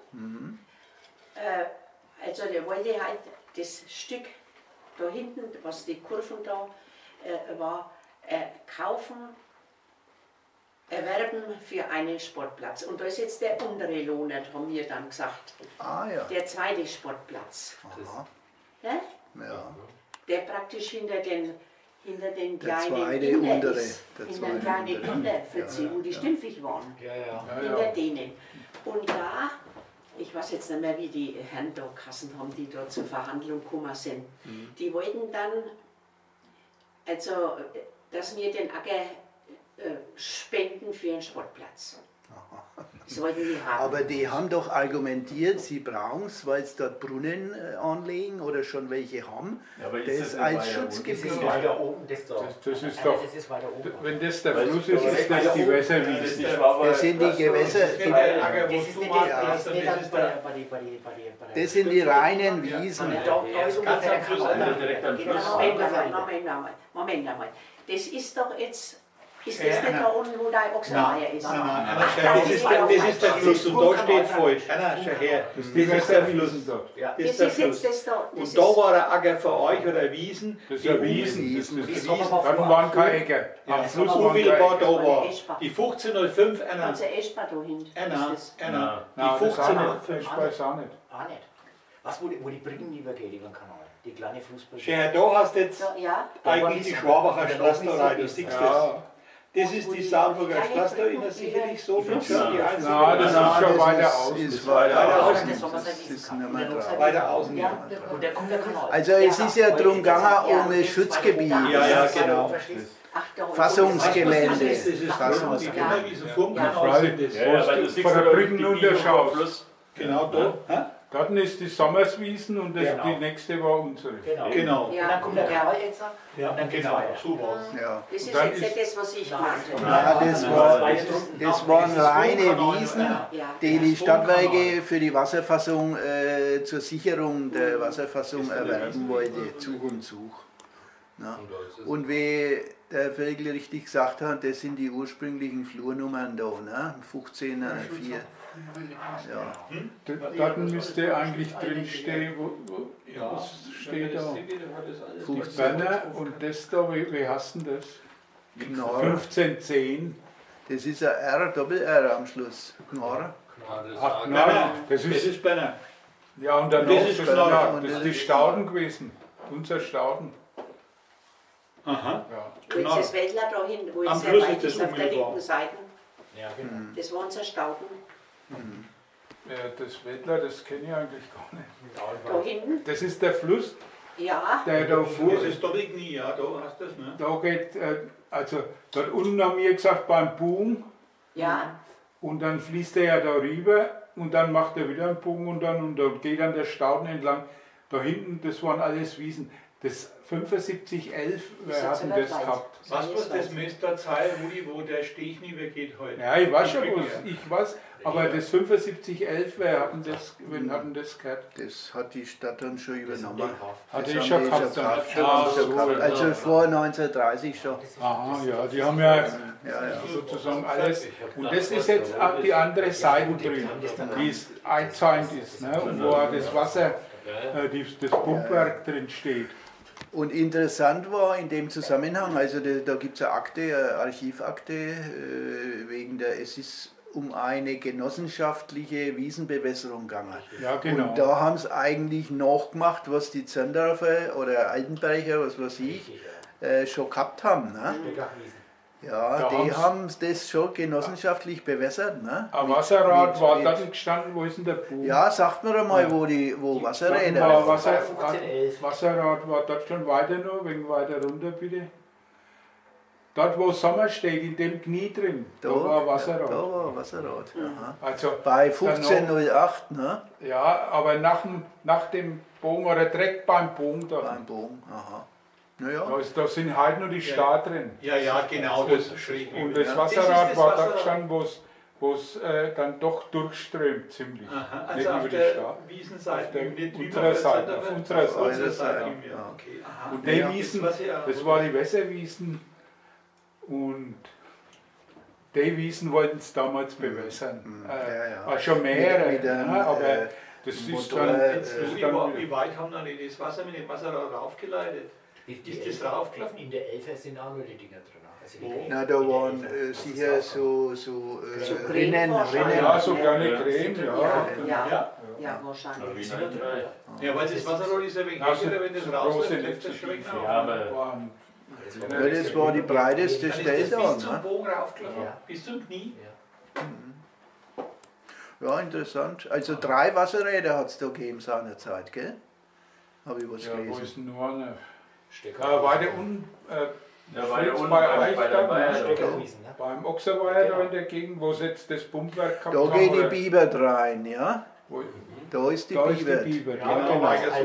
Also der wollte halt das Stück da hinten, was die Kurven da war, kaufen, erwerben für einen Sportplatz. Und da ist jetzt der untere Lohner, haben wir dann gesagt. Ah ja. Der zweite Sportplatz. Aha. Ne? Ja. Der praktisch hinter den Der kleinen zweite Inder untere. ist. Der Hinter zweite den kleinen untere. Inder für sie, wo die stümpfig waren. Ja, ja. Hinter denen. Und da, ich weiß jetzt nicht mehr, wie die Herren da Kassen haben, die da zur Verhandlung gekommen sind. Die wollten dann, also, dass wir den Acker spenden für einen Sportplatz. Das wollten die haben. Aber die haben doch argumentiert, sie brauchen es, weil sie dort Brunnen anlegen oder schon welche haben. Ja, aber das als Schutzgebiet. Das ist weiter oben, das ist doch. Das ist weiter oben. Wenn das der Fluss ist, ist das die Wässerwiese. Das sind die Gewässer. Das sind die reinen Wiesen. Moment einmal. Das ist doch jetzt. Ist das nicht da unten, wo dein Ochsenmeier ist? Das ist der Fluss und da steht falsch. Nein, schau her. Das ist der Fluss. Das ist der Fluss. Und da war ein Acker für euch oder Wiesen. Das ist ein Wiesen. Dann waren keine Äcker. Am Fluss unmittelbar da war. Die 1505 Ganze Eschbach da hinten. Die 1505 Eschbach ist auch nicht. Auch nicht. Was, wo die Brücken übergeht über den Kanal? Die kleine Fußbrücke. Schau, da hast du jetzt eigentlich die Schwabacher Straße da rein. Du siehst das. Das ist die Saarburger Straße, da ist sicherlich so viel schon die einzige. Nein, das ist schon weiter außen. Ist weiter außen. Weiter außen. Und der kommt der Kanal. Also es ist ja drum gegangen um ein Schutzgebiet. Ja, genau. Fassungsgelände. Das ist Fassungsgelände. Wie so vom Kanal sind das. Ja, weil du siehst Von der ja Brücken die unterschaust. Genau da. Dort ist die Sommerswiesen und die nächste war unsere. Genau. Und dann kommt der Kanal jetzt. Ja, und dann geht's genau. weiter. So war's. Ja. Das ist jetzt nicht das, was ich meinte. Ja, das waren reine Wiesen, die die Stadtwerke für die Wasserfassung zur Sicherung der Wasserfassung erwerben wollte, Zug um Zug. Ja. Und wie der Vögel richtig gesagt hat, das sind die ursprünglichen Flurnummern da, ne? 15er, 4. Ja. Dort müsste eigentlich drinstehen, was steht da? Berner und das da, wie heißt denn das? Knorr. 1510. Das ist ein R, Doppel-R am Schluss. Knorr. Ach, Knorr. Das ist Berner. Ja, und dann Das noch ist das, Knorr. das ist die Stauden gewesen. Unser Stauden. Aha. Ja. Wo ist das Wäldler da hinten? Wo Am ist der Fluss weit ist das auf der unmittelbar. linken Seite? Ja, genau. Das war unser Stauden. Das Wettler, das kenne ich eigentlich gar nicht. Da hinten? Das ist der Fluss, Ja. der da fuhr. Das ist Doppelknie, ja, da hast du das, ne? Da geht, also dort unten haben wir gesagt beim Bogen Ja. und dann fließt er ja da rüber und dann macht er wieder einen Bogen und dann geht dann der Stauden entlang. Da hinten, das waren alles Wiesen. Das 7511, wer hat denn das gehabt? Was das Mesterzeil, wo der Steg nie weggeht heute? Ja, ich weiß schon, ich weiß, aber das 7511, wer hat denn das gehört? Das hat die Stadt dann schon übernommen. Hat Das die haben schon die gehabt? schon gehabt. Also vor 1930 schon. Aha, ja, die haben ja Ja. sozusagen alles. Und das ist jetzt auch die andere Seite drin, die es eingezäunt ist, ne? Und wo auch das Wasser, das Pumpwerk drin steht. Und interessant war in dem Zusammenhang, also da gibt es eine Akte, eine Archivakte, es ist um eine genossenschaftliche Wiesenbewässerung gegangen. Ja, genau. Und da haben sie eigentlich nachgemacht, was die Zöndorfer oder Altenbrecher, was weiß ich, schon gehabt haben. Ne? Ja, Da die haben das schon genossenschaftlich bewässert. Ne? Ein Wasserrad war dort gestanden, wo ist denn der Bogen? Ja, sagt mir mal, wo Wasserräder Aber waren. Wasserrad war dort schon weiter noch, wegen weiter runter bitte. Dort wo Sommer steht, in dem Knie drin, da war Wasserrad. Da war Wasserrad. Aha. Also, Bei 1508, ne? ja, aber nach dem Bogen oder direkt beim Bogen da. Beim Bogen, aha. Naja. Da sind halt nur die Stahl drin. Ja, genau, das schräg. Und das Wasserrad Das ist das war da Wasserrad. gestanden, wo es dann doch durchströmt ziemlich. Aha, Nicht also auf über die der Stahl. Wiesenseite, nicht unserer Seite, auf unserer Seite. unserer Seite. Ja. Okay. Aha. Und die Wiesen, das war die Wässerwiesen und die Wiesen wollten es damals bewässern. Auch schon mehrere, Mit dem, aber das ist Motor, dann... Wie weit haben dann die das Wasser mit dem Wasserrad raufgeleitet? Ist das raufgelaufen? In der Elfer sind auch nur die Dinger drin. Also die Na, da waren sicher so Rinnen. Ja, so kleine Creme, Ja, wahrscheinlich. Ja, weil das Wasserrad ist ja wegen wenn das rausläuft, trifft das schräg nach. Ja, aber Ja, das war die breiteste Dann Stelle ist das da. bis zum Ne? Bogen raufgelaufen, Ja. bis zum Knie. Ja, interessant. Also 3 Wasserräder hat es da gegeben seinerzeit, gell? Habe ich was Ja, wo gelesen. ist denn nur eine? Stecker. Weiter unten, Ja, bei euch beim Ochserweiher da in der Gegend, wo sie jetzt das Pumpwerk gehabt haben. Da geht die Bibert rein, ja? Da ist die Bibert. Ja, genau.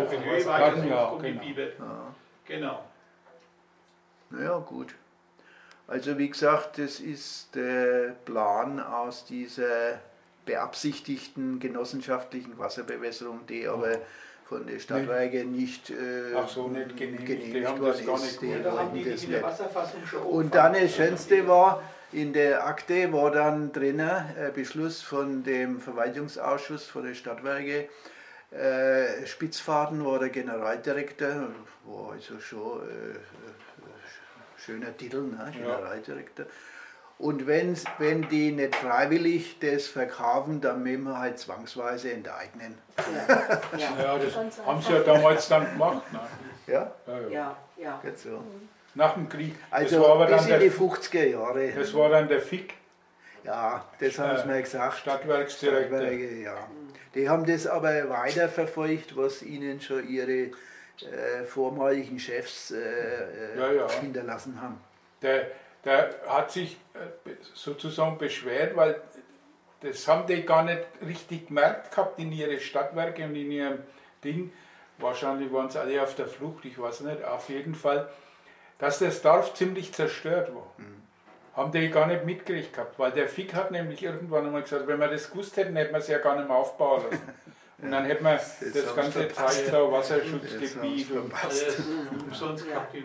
Genau. Ja, gut. Also wie gesagt, das ist der Plan aus dieser beabsichtigten genossenschaftlichen Wasserbewässerung, die aber von den Stadtwerken nicht, nicht genehmigt worden ist. Da haben die in der Wasserfassung schon und dann das Schönste war, in der Akte war dann drin ein Beschluss von dem Verwaltungsausschuss von den Stadtwerken. Spitzfaden war der Generaldirektor, war also schon schöner Titel, ne? Generaldirektor. Und wenn die nicht freiwillig das verkaufen, dann müssen wir halt zwangsweise enteignen. Ja, das haben sie ja damals dann gemacht. Ne? Ja? Ja. Geht so. Nach dem Krieg. Also das war aber bis dann in die 50er Jahre. Das war dann der FIC. Ja, das haben sie mir gesagt. Stadtwerksdirektor. Stadtwerke, ja. Die haben das aber weiterverfolgt, was ihnen schon ihre vormaligen Chefs hinterlassen haben. Der hat sich sozusagen beschwert, weil das haben die gar nicht richtig gemerkt gehabt in ihren Stadtwerke und in ihrem Ding. Wahrscheinlich waren sie alle auf der Flucht, ich weiß nicht, auf jeden Fall, dass das Dorf ziemlich zerstört war. Haben die gar nicht mitgekriegt gehabt, weil der Fick hat nämlich irgendwann einmal gesagt, wenn wir das gewusst hätten, hätten wir es ja gar nicht mehr aufbauen lassen. Und dann hätten wir das ganze Zeichler, Wasserschutzgebiet und alles umsonst gehabt.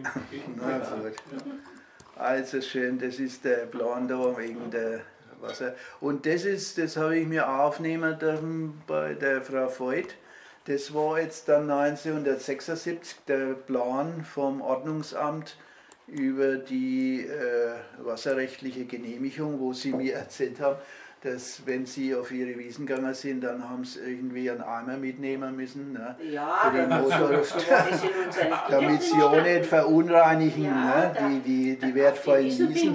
Also schön, das ist der Plan da wegen der Wasser. Und das habe ich mir aufnehmen dürfen bei der Frau Voigt. Das war jetzt dann 1976 der Plan vom Ordnungsamt über die wasserrechtliche Genehmigung, wo sie mir erzählt haben, dass wenn sie auf ihre Wiesen gegangen sind, dann haben sie irgendwie einen Eimer mitnehmen müssen. Ne, ja, für den Motorluft, damit sie auch nicht verunreinigen, ja, ne, die wertvollen Wiesen.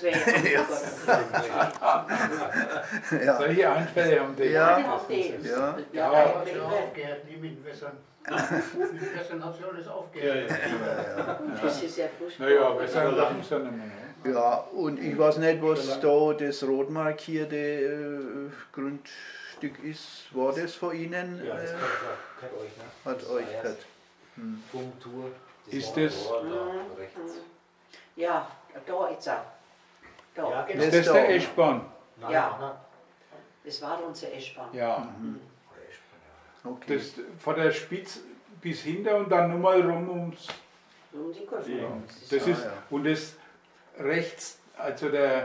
Ja. Solche Einfälle haben die. Ja. Aufgehört, nie mit Wässern. Mit Wässern hat sie alles aufgehört. Das ist ja furchtbar. Naja, Wässern lassen sie nicht mehr. Ja, und ich weiß nicht, was da das rot markierte Grundstück ist. War das von Ihnen? Ja, das gehört euch, ne? Hat euch gehört. Punktur. Ist das? Ja, da jetzt auch. Da. Ja, genau. Ist das der Eschbahn? Ja. Das war unsere Eschbahn. Ja. Okay. Das von der Spitze bis hinter und dann nochmal rum ums. Um die Kurve. Ja. Das ist, und das rechts, also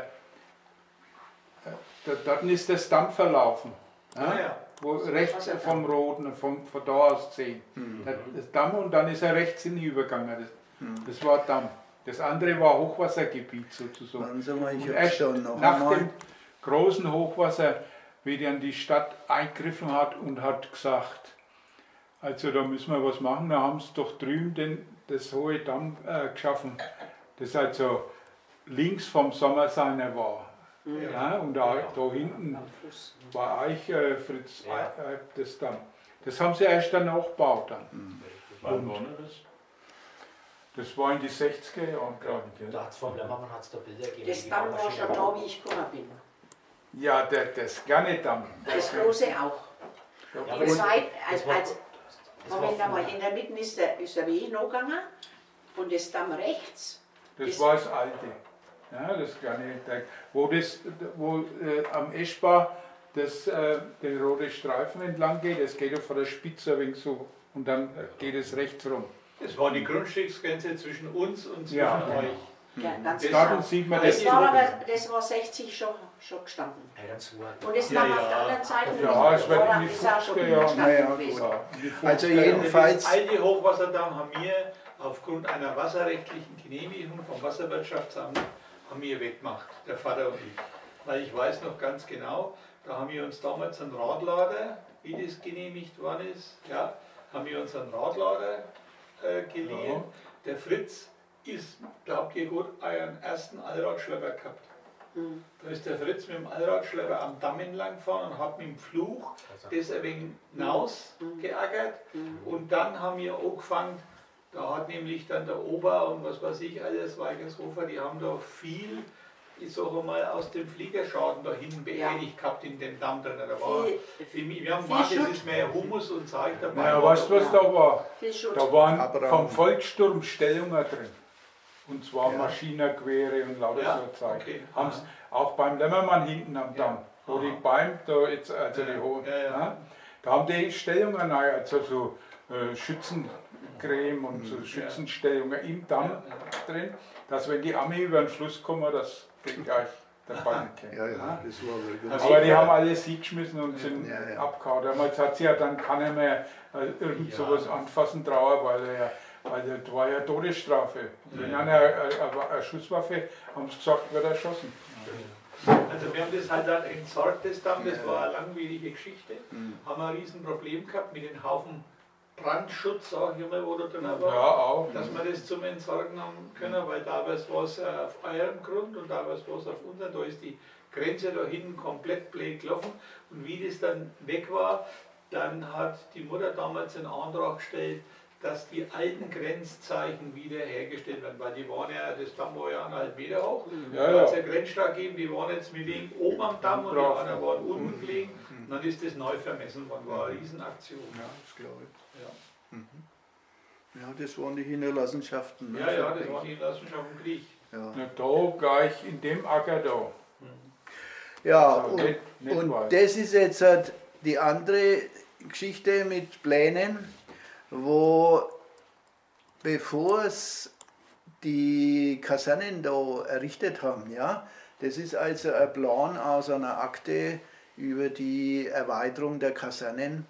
dort ist das Damm verlaufen. Ja? Wo rechts vom Roten, von da aus sehen. Das Damm und dann ist er rechts hinübergegangen. Das war Damm. Das andere war Hochwassergebiet sozusagen. Ich erst nach dem großen Hochwasser, wie dann die Stadt eingegriffen hat und hat gesagt, also da müssen wir was machen, da haben sie doch drüben das hohe Damm geschaffen, das also links vom Sommerseiner war. Ja, und da hinten war Fritz das Damm. Das haben sie erst danach gebaut. Wann war das? Das war in die 60er Jahren, glaube ich. Da hat's vom Lemmermann hat's da Bilder gegeben. Das Damm war schon da, wie ich gekommen bin. Ja, das kleine Damm. Das große auch. Ja, Die zwei, Moment einmal, in der Mitte ist der Weg noch gegangen und das Damm rechts. Das war das alte. Ja, das kleine, wo am Eschbach der rote Streifen entlang geht, das geht ja von der Spitze ein wenig so und dann geht es rechts rum. Das war die Grundstücksgrenze zwischen uns und zwischen euch. Ja, ganz genau. Sieht man das war 60 schon gestanden. Ja, und es war auf der anderen Seite. Ja, es wird in die 50er Jahre. Also jedenfalls. Das alte Hochwasserdamm haben wir aufgrund einer wasserrechtlichen Genehmigung vom Wasserwirtschaftsamt haben wir weggemacht, der Vater und ich. Weil ich weiß noch ganz genau, da haben wir uns damals einen Radlader, wie das genehmigt worden ist, ja, haben wir uns einen Radlader geliehen. Ja. Der Fritz ist, glaubt ihr gut, einen ersten Allradschlepper gehabt. Da ist der Fritz mit dem Allradschlepper am Damm entlang gefahren und hat mit dem Fluch das ein wenig hinaus geackert. Und dann haben wir angefangen, Da hat nämlich dann der Ober und was weiß ich alles, Weigershofer, die haben da viel, ich sage mal, aus dem Fliegerschaden dahin beerdigt gehabt in dem Damm drin. Da war, wir haben gemacht, es ist mehr Humus und Zeug dabei. Ja, weißt du, was da war? Da waren Aber vom Volkssturm Stellungen drin. Und zwar Maschinengewehre und lauter so Zeug. Okay. Haben's auch beim Lämmermann hinten am Damm, wo die Beim, da jetzt, also die hohen, da haben die Stellungen, also so Schützencreme und so Schützenstellungen im Damm drin, dass wenn die Ami über den Fluss kommen, das geht gleich der Bank. Das war wirklich Aber die haben alles hingeschmissen und sind abgehauen. Damals hat sie ja dann keiner mehr irgend sowas anfassen trauen, weil das war ja Todesstrafe. Wenn einer eine Schusswaffe, haben sie gesagt, wird erschossen. Also wir haben das halt dann entsorgt, das Damm, das war eine langwierige Geschichte. Haben ein Riesenproblem gehabt mit den Haufen Brandschutz, auch immer, wo da drin war. Ja, auch. Dass wir das zum Entsorgen haben können, weil teilweise war es auf eurem Grund und teilweise war es auf unserem. Da ist die Grenze da hinten komplett blöd gelaufen. Und wie das dann weg war, dann hat die Mutter damals einen Antrag gestellt, dass die alten Grenzzeichen wiederhergestellt werden, weil die waren ja, das Damm war ja 1,5 Meter hoch, da hat es ja Grenzschlag gegeben, die waren jetzt mit wegen oben am Damm und die anderen waren unten gelegen, und dann ist das neu vermessen worden, war eine Riesenaktion. Ja, das glaube ich. Ja, das waren die Hinterlassenschaften. Ne? Ja, das waren die Hinterlassenschaften im Krieg. Na, da gleich in dem Acker da. Ja, Also nicht und weit. das ist jetzt halt die andere Geschichte mit Plänen, wo bevor es die Kasernen da errichtet haben, ja, das ist also ein Plan aus einer Akte über die Erweiterung der Kasernen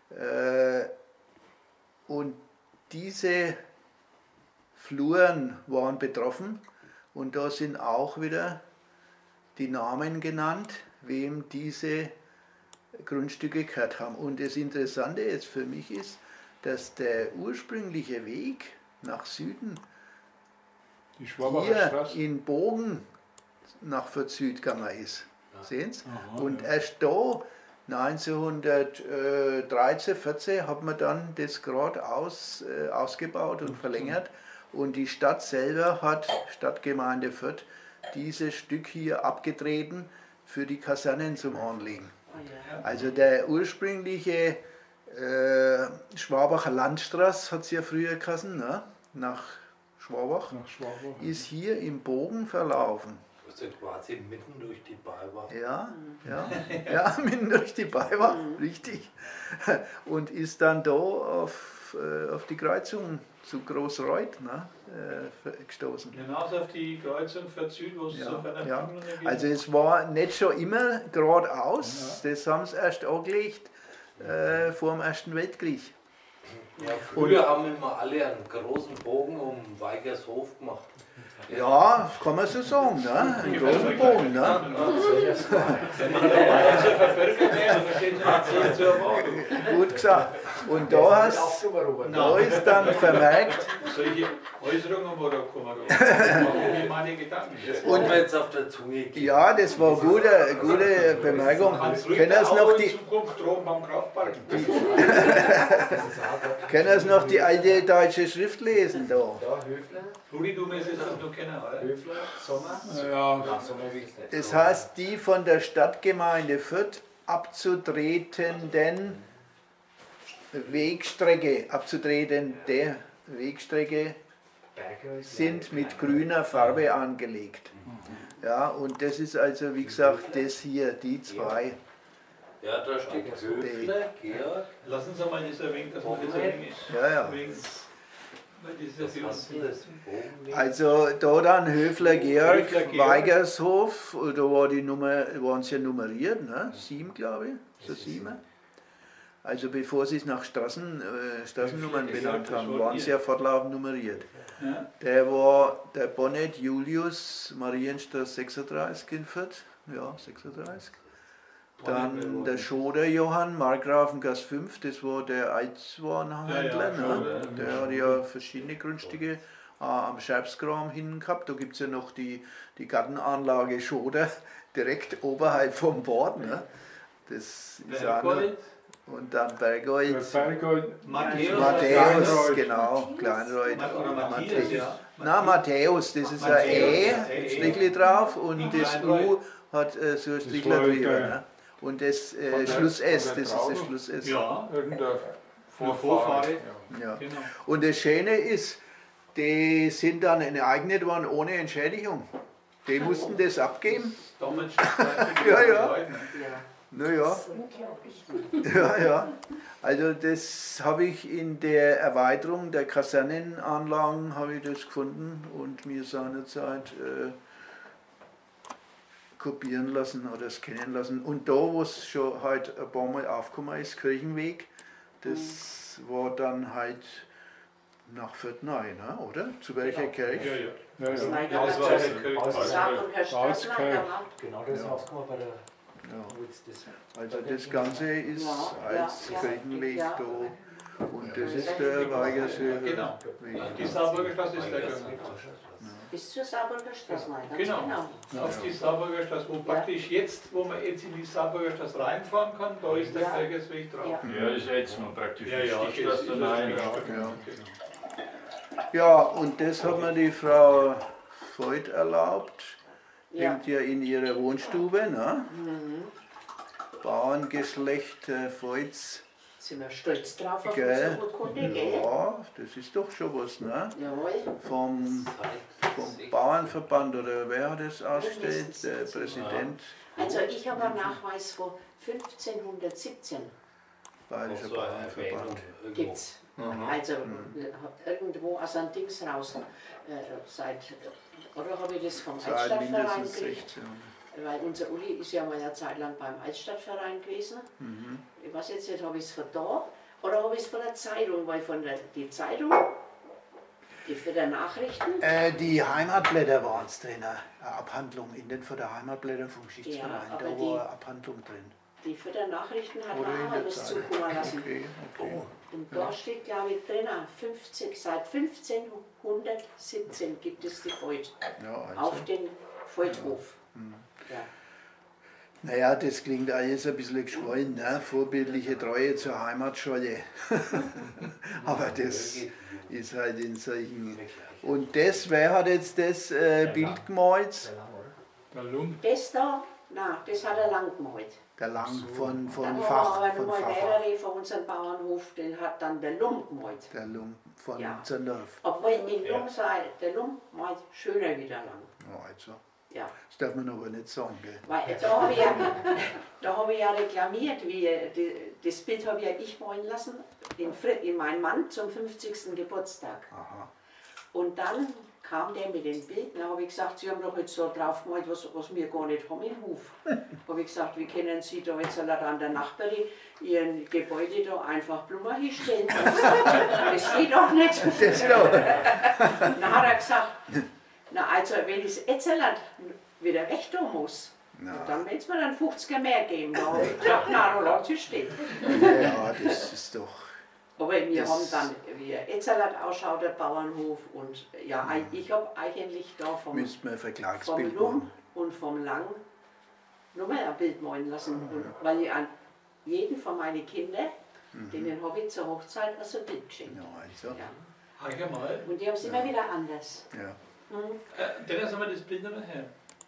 und diese Fluren waren betroffen und da sind auch wieder die Namen genannt, wem diese Grundstücke gehört haben. Und das Interessante jetzt für mich ist, dass der ursprüngliche Weg nach Süden Die Schwabacher hier Straße. in Bogen nach Süd gegangen ist. Sehen Sie? Aha, Und erst da 1913, 14 hat man dann das gerade ausgebaut und verlängert. Und die Stadt selber hat, Stadtgemeinde Fürth, dieses Stück hier abgetreten für die Kasernen zum Anlegen. Also der ursprüngliche Schwabacher Landstraße, hat es ja früher geheißen, ne? Nach Schwabach, ist hier im Bogen verlaufen. Also quasi mitten durch die Baibach. Ja, mitten durch die Baibach, richtig. Und ist dann da auf die Kreuzung zu Großreuth gestoßen. Genauso auf die Kreuzung für Süd, wo es so bei der Ja. Also es war nicht schon immer geradeaus, das haben sie erst angelegt vor dem Ersten Weltkrieg. Ja, früher haben immer alle einen großen Bogen um Weigershof gemacht. Ja, kann man so sagen, ne? Einen großen Bogen. Ne? Wenn man da also verbürgert wäre, dann versteht man nicht zur Erwartung. Gut gesagt. Und da ist dann vermerkt, Solche Äußerungen haben wir da gekommen. Wie meine Gedanken. Und wir jetzt auf der Zunge gehen. ja, das war eine gute Bemerkung. Können Sie noch die alte deutsche Schrift lesen da? Rudi, du müsstest das noch kennen, oder? Höfler, Sommer? Ja, Das heißt, die von der Stadtgemeinde Fürth abzutretende Wegstrecke sind mit grüner Farbe angelegt. Ja, und das ist also, wie gesagt, das hier, die zwei. Ja, da steht Höfler, Georg. Lassen Sie mal das erwähnen, dass man das erwähnt. Ja. Weil das ist ja Was ist denn das? Bogen? Also da dann Höfler Georg, Weigershof, da war waren sie ja nummeriert, ne? 7 glaube ich, so 7. Also bevor sie es nach Straßennummern benannt haben, waren sie ja fortlaufend nummeriert. Ja. Der war der Bonnet Julius, Marienstraße 36 in Fürth, ja 36. Dann der Schoder Johann, Markgrafengass 5, das war der Eizwarenhändler. Ne? Der hat ja verschiedene Grundstücke am Scheibskram hinten gehabt. Da gibt es ja noch die Gartenanlage Schoder, direkt oberhalb vom Bord. Ne? Das ist auch noch, Und dann Bergold. Matthäus, genau, Kleinreuth. Matthäus. Matthäus, das ist ein Strichli drauf und das U hat so ein Strichli drüber. Ne? Und das Schluss S, das ist das Schluss S. Ja, Irgendein Vorfahre. Ja. Genau. Und das Schöne ist, die sind dann enteignet worden ohne Entschädigung. Die mussten das abgeben. Damals Ja. Naja. Ja. Also das habe ich in der Erweiterung der Kasernenanlagen habe ich das gefunden und mir seinerzeit kopieren lassen oder scannen lassen. Und da, wo es schon halt ein paar Mal aufgekommen ist, Kirchenweg, das war dann halt nach Viertnau, ne? Oder? Zu welcher Kirche? Ja. Das war Genau, das ist aufgekommen bei der. Also das Ganze ist als Kirchenweg da und das ist der Weigersee. Genau. Die Saarburger Straße ist der Gang. Bis zur Saarburger Straße, Genau. Auf die Saarburger Straße, wo praktisch jetzt, wo man jetzt in die Saarburger Straße reinfahren kann, da ist der Bergersweg drauf. Ja, ist jetzt noch praktisch die Stichstraße rein. Ja, und das hat mir die Frau Voigt erlaubt. Hängt ja in ihrer Wohnstube, ne? Bauerngeschlecht Voigts. Sind wir stolz drauf auf unsere Urkunde, gell? Ja, das ist doch schon was, ne? Jawohl. Vom Bauernverband oder wer hat das ausgestellt? Der Präsident. Also ich habe einen Nachweis von 1517. Bayerischer Bauernverband. Gibt's. Also irgendwo aus einem Dings raus. Oder habe ich das vom Seit Altstadtverein mindestens gekriegt? 16. Weil unser Uli ist ja mal eine Zeit lang beim Altstadtverein gewesen. Ich weiß jetzt nicht, habe ich es von da oder habe ich es von der Zeitung, weil die Zeitung, die für die Nachrichten. Die Heimatblätter waren es drin, eine Abhandlung von der Heimatblätter vom Geschichtsverein. Ja, da war eine Abhandlung drin. Die für die Nachrichten hat Oder man in auch der mal was Zeitung. zukommen lassen. Okay. Und da steht, glaube ich, drin, seit 1517 gibt es die Voigt. Ja, also. Auf den Voigthof. Ja. Naja, das klingt alles ein bisschen geschwollen, ne? Vorbildliche Treue zur Heimatscholle. Aber das ist halt in solchen. Und wer hat jetzt das Bild gemalt? Der Lung. Das da, nein, das hat er lang gemalt. Der Lang von Dann haben wir Fach. aber Von nochmal Fach. mehrere von unserem Bauernhof, den hat dann der Lum gemalt. Der Lung von Ja. Zendorf. Obwohl in Lum sei, der Lum malt schöner wie der Lang. Ja, also. Ja. Das darf man aber nicht sagen, gell? Weil da habe ich ja reklamiert, das Bild habe ja ich malen lassen, in meinem Mann zum 50. Geburtstag. Aha. Und dann kam der mit dem Bild, dann habe ich gesagt, Sie haben doch jetzt so drauf gemalt, was wir gar nicht haben im Hof. Habe ich gesagt, wie können Sie da jetzt an der Nachbarin Ihren Gebäude da einfach Blumen hinstellen? Das geht doch nicht. Das doch. Dann hat er gesagt, na also wenn ich es jetzt wieder weg tun muss, dann will es mir dann 50er mehr geben. Da habe ich gesagt, na, lass es stehen. Ja, das ist doch. Aber wir haben dann, wie jetzt ausschaut, der Bauernhof und ja, ich habe eigentlich da vom Müsste man Verklagsbild Lum machen. und vom Lang nochmal ein Bild malen lassen. Und weil ich an jeden von meinen Kindern, denen habe ich zur Hochzeit also ein Bild geschenkt. Ja, also. Ja. Hake mal. Und die haben es immer wieder anders. Ja. Dennis, haben wir das Bild nochmal her.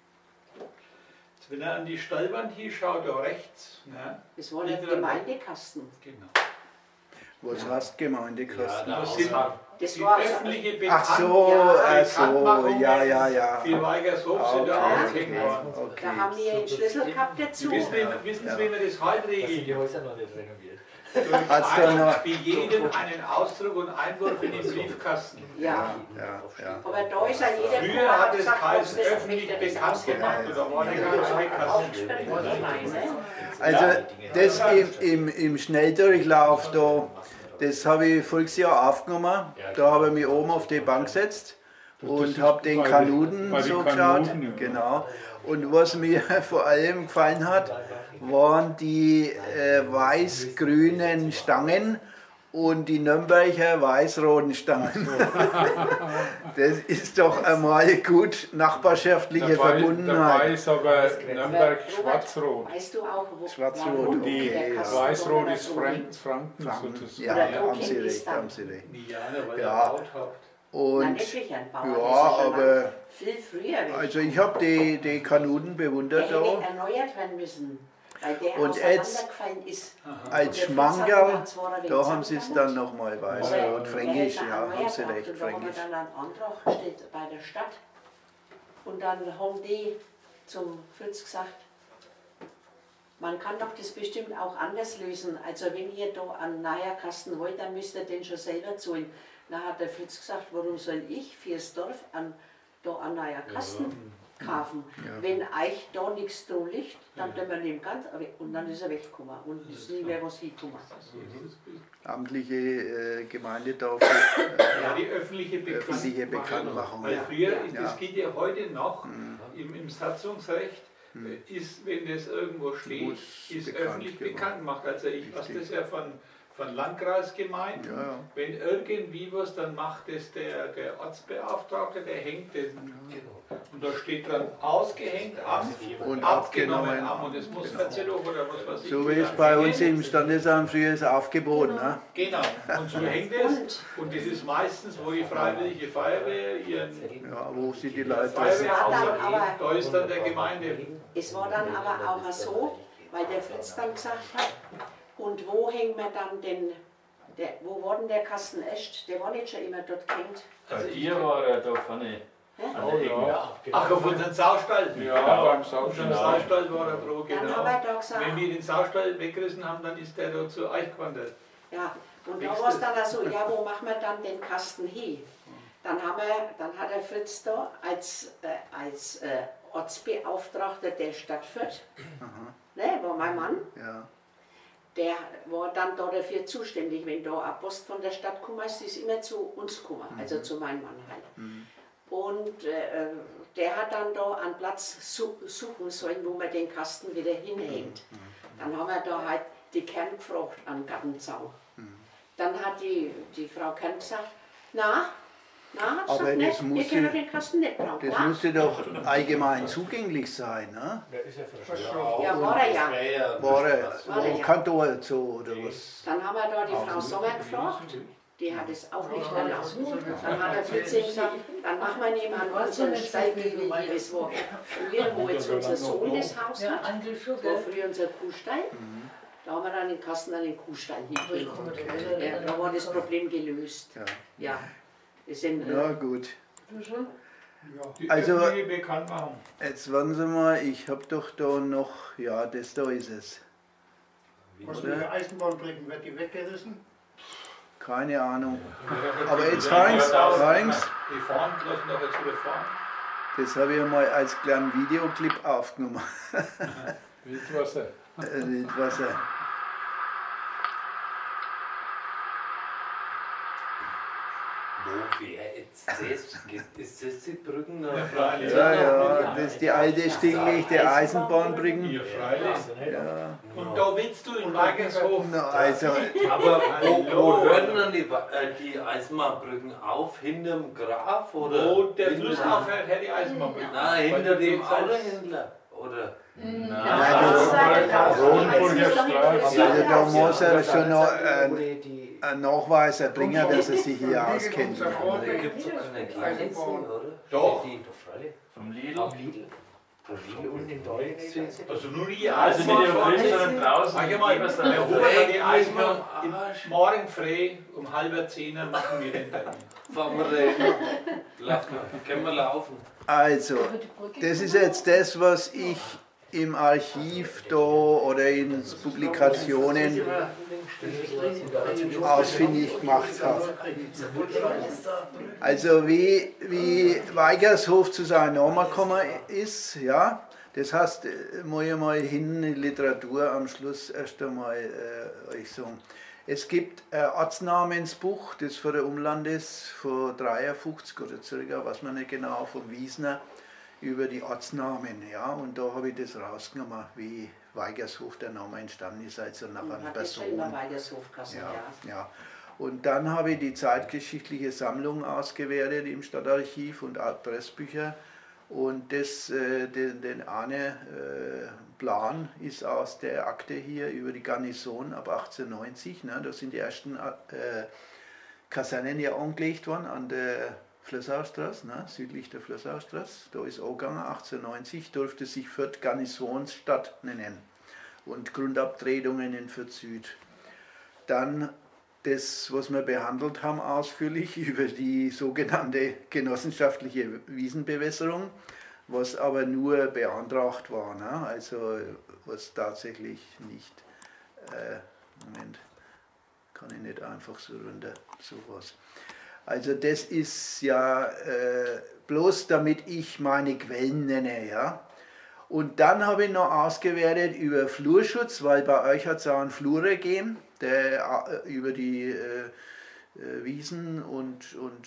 Jetzt, wenn er an die Stallwand hier schaut, da rechts. Ne? Das war der Gemeindekasten. Genau. Was heißt Gemeindekosten? Ja, Das sind Das die war öffentliche Ach so, Bekanntmachungen ja. für Weigershof sind da Okay, aufgehängt worden. okay. Da haben wir einen Schlüssel gehabt dazu. Wissen Sie, wie man das heute Da sind die regelt? Häuser noch nicht renoviert. Hat's da noch- Für jeden einen Ausdruck und Einwurf in den Briefkasten. Ja. Ja. Aber da ist ja jeder Früher hat es gesagt, geheißen, das öffentlich möchte das bekannt ausgemacht. gemacht oder war die ganze Kasse. Aufgesperrt wurde die Weise. Also das im Schnelldurchlauf da, das habe ich voriges Jahr aufgenommen. Da habe ich mich oben auf die Bank gesetzt und habe den Kanuten bei den so Kanuten, geschaut. ja. Genau. Und was mir vor allem gefallen hat, waren die weiß-grünen Stangen und die Nürnberger weiß-roten stammen. Das ist doch einmal gut nachbarschaftliche Verbundenheit. Dabei ist aber Nürnberg schwarz-rot. Weißt du auch, wo Schwarz-rot, Und die okay, weiß-rot ist so Franken Franken. sozusagen. Ja, Oder haben Sie Oking recht, ist dann. haben Sie recht. Ja, weil Ja. ihr gebaut habt. Na, Und nicht ein Bauer, ja, das ist schon aber lang, viel früher. also ich habe die Kanuten der bewundert hätte da. erneuert werden müssen, weil der Und jetzt auseinandergefallen ist. als Schmankerl, da haben sie es dann nochmal weiß-rot, fränkisch, ja, haben Sie recht, Und da haben wir fränkisch. dann einen Antrag gestellt bei der Stadt. Und dann haben die zum Fritz gesagt, man kann doch das bestimmt auch anders lösen. Also wenn ihr da einen neuen Kasten wollt, dann müsst ihr den schon selber zahlen. Da hat der Fritz gesagt, warum soll ich fürs Dorf da einen neuen Kasten kaufen? Wenn euch da nichts dran liegt, dann tun wir den ganz weg. Und dann ist er weggekommen und ist nie mehr was hingekommen. Amtliche Gemeindedorf, Ja, die öffentliche öffentliche Bekanntmachung. Bekanntmachung. Weil Ja. früher, Ja. das geht ja heute noch, im Satzungsrecht, ist, wenn das irgendwo steht, Muss ist bekannt öffentlich gemacht. bekannt gemacht. Also ich weiß Richtig. das ja von Landkreisgemeinden. Ja, ja. Wenn irgendwie was, dann macht das der Ortsbeauftragte, der hängt den. Und da steht dran ausgehängt am Und abgenommen abgenommen. am. Und das muss 14 Euro oder was weiß ich. So wie es bei uns im Standesamt früher ist aufgeboten. Ne? Genau, und so hängt es. Und das ist meistens, wo die Freiwillige Feuerwehr ihren Ja, wo sie die Leute Feuerwehrhaus aber- hat, da ist dann der Gemeinde. Es war dann aber auch so, weil der Fritz dann gesagt hat, und wo hängen wir dann wo war denn der Kasten echt? Der war nicht schon immer dort gehängt. Bei dir war er da vorne. An der Ecke. Ach, auf unseren Saustall. Ja, beim Auf unserem Saustall. Saustall war er dran, Dann genau. haben wir da gesagt, Wenn wir den Saustall weggerissen haben, dann ist der da zu euch gewandert. ja, und da war es dann auch so, ja, wo machen wir dann den Kasten hin? Dann hat der Fritz da als Ortsbeauftragter der Stadt Fürth, ne, war mein Mann, Ja. der war dann da dafür zuständig, wenn da eine Post von der Stadt gekommen ist, die ist immer zu uns gekommen, also zu meinem Mann halt. Und der hat dann da einen Platz suchen sollen, wo man den Kasten wieder hinhängt. Dann haben wir da halt die Kern gefragt an Gartenzau. Dann hat die Frau Kern gesagt, na, hat Aber gesagt, das ne, muss wir können sie- den Kasten nicht brauchen. Das Na, musste doch allgemein zugänglich sein. Ne? ja, war er ja. War er War er ja. Kantor so oder was? Dann haben wir da die Frau Sommer gefragt, die hat es auch nicht erlaubt. Dann hat der Fritz gesagt, dann machen wir nebenan unseren Stall, wie das war früher, wo jetzt unser Sohn das Haus hat. Das war früher unser Kuhstall. Da haben wir dann den Kasten an den Kuhstall hingegeben. Ja, da war das Problem gelöst. Ja. Wir sind, Ja gut. Die Also- öffentliche Bekanntmachung. Jetzt warten Sie mal, ich habe doch da noch, ja, das da ist es. Was mit der Eisenbahnbrücken, wird die weggerissen? Keine Ahnung. Aber jetzt hören's, Die fahren, lassen doch jetzt wieder fahren. das habe ich mal als kleinen Videoclip aufgenommen. Wildwasser. Wildwasser. Wo wäre jetzt das? Ist das die Brücken nach Ja, freilich. Ja, ja, das ist die alte stillgelegte Eisenbahnbrücken. Ja, freilich. Ja. Und da willst du in Weigershof. Na, also, Aber wo hören dann die Eisenbahnbrücken auf? Hinterm Graf? Oder Wo der Fluss aufhört, hätte die Eisenbahnbrücke. Nein, hinter dem Autohändler. Oder? nein, das, Rotenburger Straße. also da muss er schon noch die einen Nachweis erbringen, dass er sich hier auskennt. Da gibt es doch keine Grenzen, oder? Doch. Die, doch freilich. Vom Lidl. Am Lidl. Am Lidl und in Deutschland. Also nur die Also nicht im Eisenbahn. Grill, sondern draußen. Sag mal, Lieber der so. Robert hat die Eisenbahn morgen früh um 9:30 machen wir den Termin. Fahren wir reden. Können wir laufen? Also, das ist jetzt das, was ich im Archiv da oder in Publikationen ausfindig gemacht habe. Also wie Weigershof zu seinem Namen gekommen ist, ja, das heißt, muss ich mal hin in die Literatur am Schluss erst einmal euch sagen. Es gibt ein Ortsnamensbuch, das von der Umlandes von 53 oder circa, weiß man nicht genau, von Wiesner, über die Ortsnamen, ja, und da habe ich das rausgenommen, wie Weigershof der Name entstanden ist, also nach einer hat das schon immer Person. Weigershof Kassen, Ja, ja. ja. Und dann habe ich die zeitgeschichtliche Sammlung ausgewertet im Stadtarchiv und Adressbücher. Und den eine Plan ist aus der Akte hier über die Garnison ab 1890. Ne? Da sind die ersten Kasernen ja angelegt worden an der Flößaustraße, ne? Südlich der Flößaustraße. Da ist angegangen, 1890 durfte sich Fürth Garnisonsstadt nennen. Und Grundabtretungen in Fürth Süd. Dann das, was wir behandelt haben, ausführlich über die sogenannte genossenschaftliche Wiesenbewässerung, was aber nur beantragt war, ne? Also was tatsächlich nicht, Moment, kann ich nicht einfach so runter, sowas. Also das ist ja bloß damit ich meine Quellen nenne, ja. Und dann habe ich noch ausgewertet über Flurschutz, weil bei euch hat es auch einen Flur gegeben, der über die Wiesen und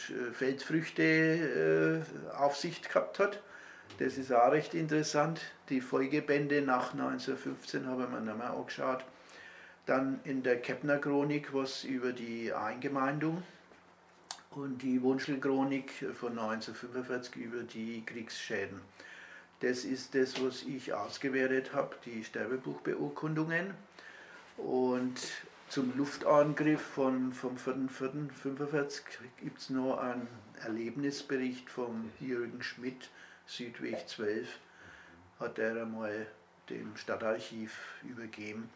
Feldfrüchte Aufsicht gehabt hat. Das ist auch recht interessant. Die Folgebände nach 1915 habe ich mir nochmal angeschaut. Dann in der Keppner Chronik was über die Eingemeindung und die Wunschel-Chronik von 1945 über die Kriegsschäden. Das ist das, was ich ausgewertet habe, die Sterbebuchbeurkundungen. Und zum Luftangriff vom 4.4.45 gibt es noch einen Erlebnisbericht von Jürgen Schmidt, Südweg 12, hat er einmal dem Stadtarchiv übergeben.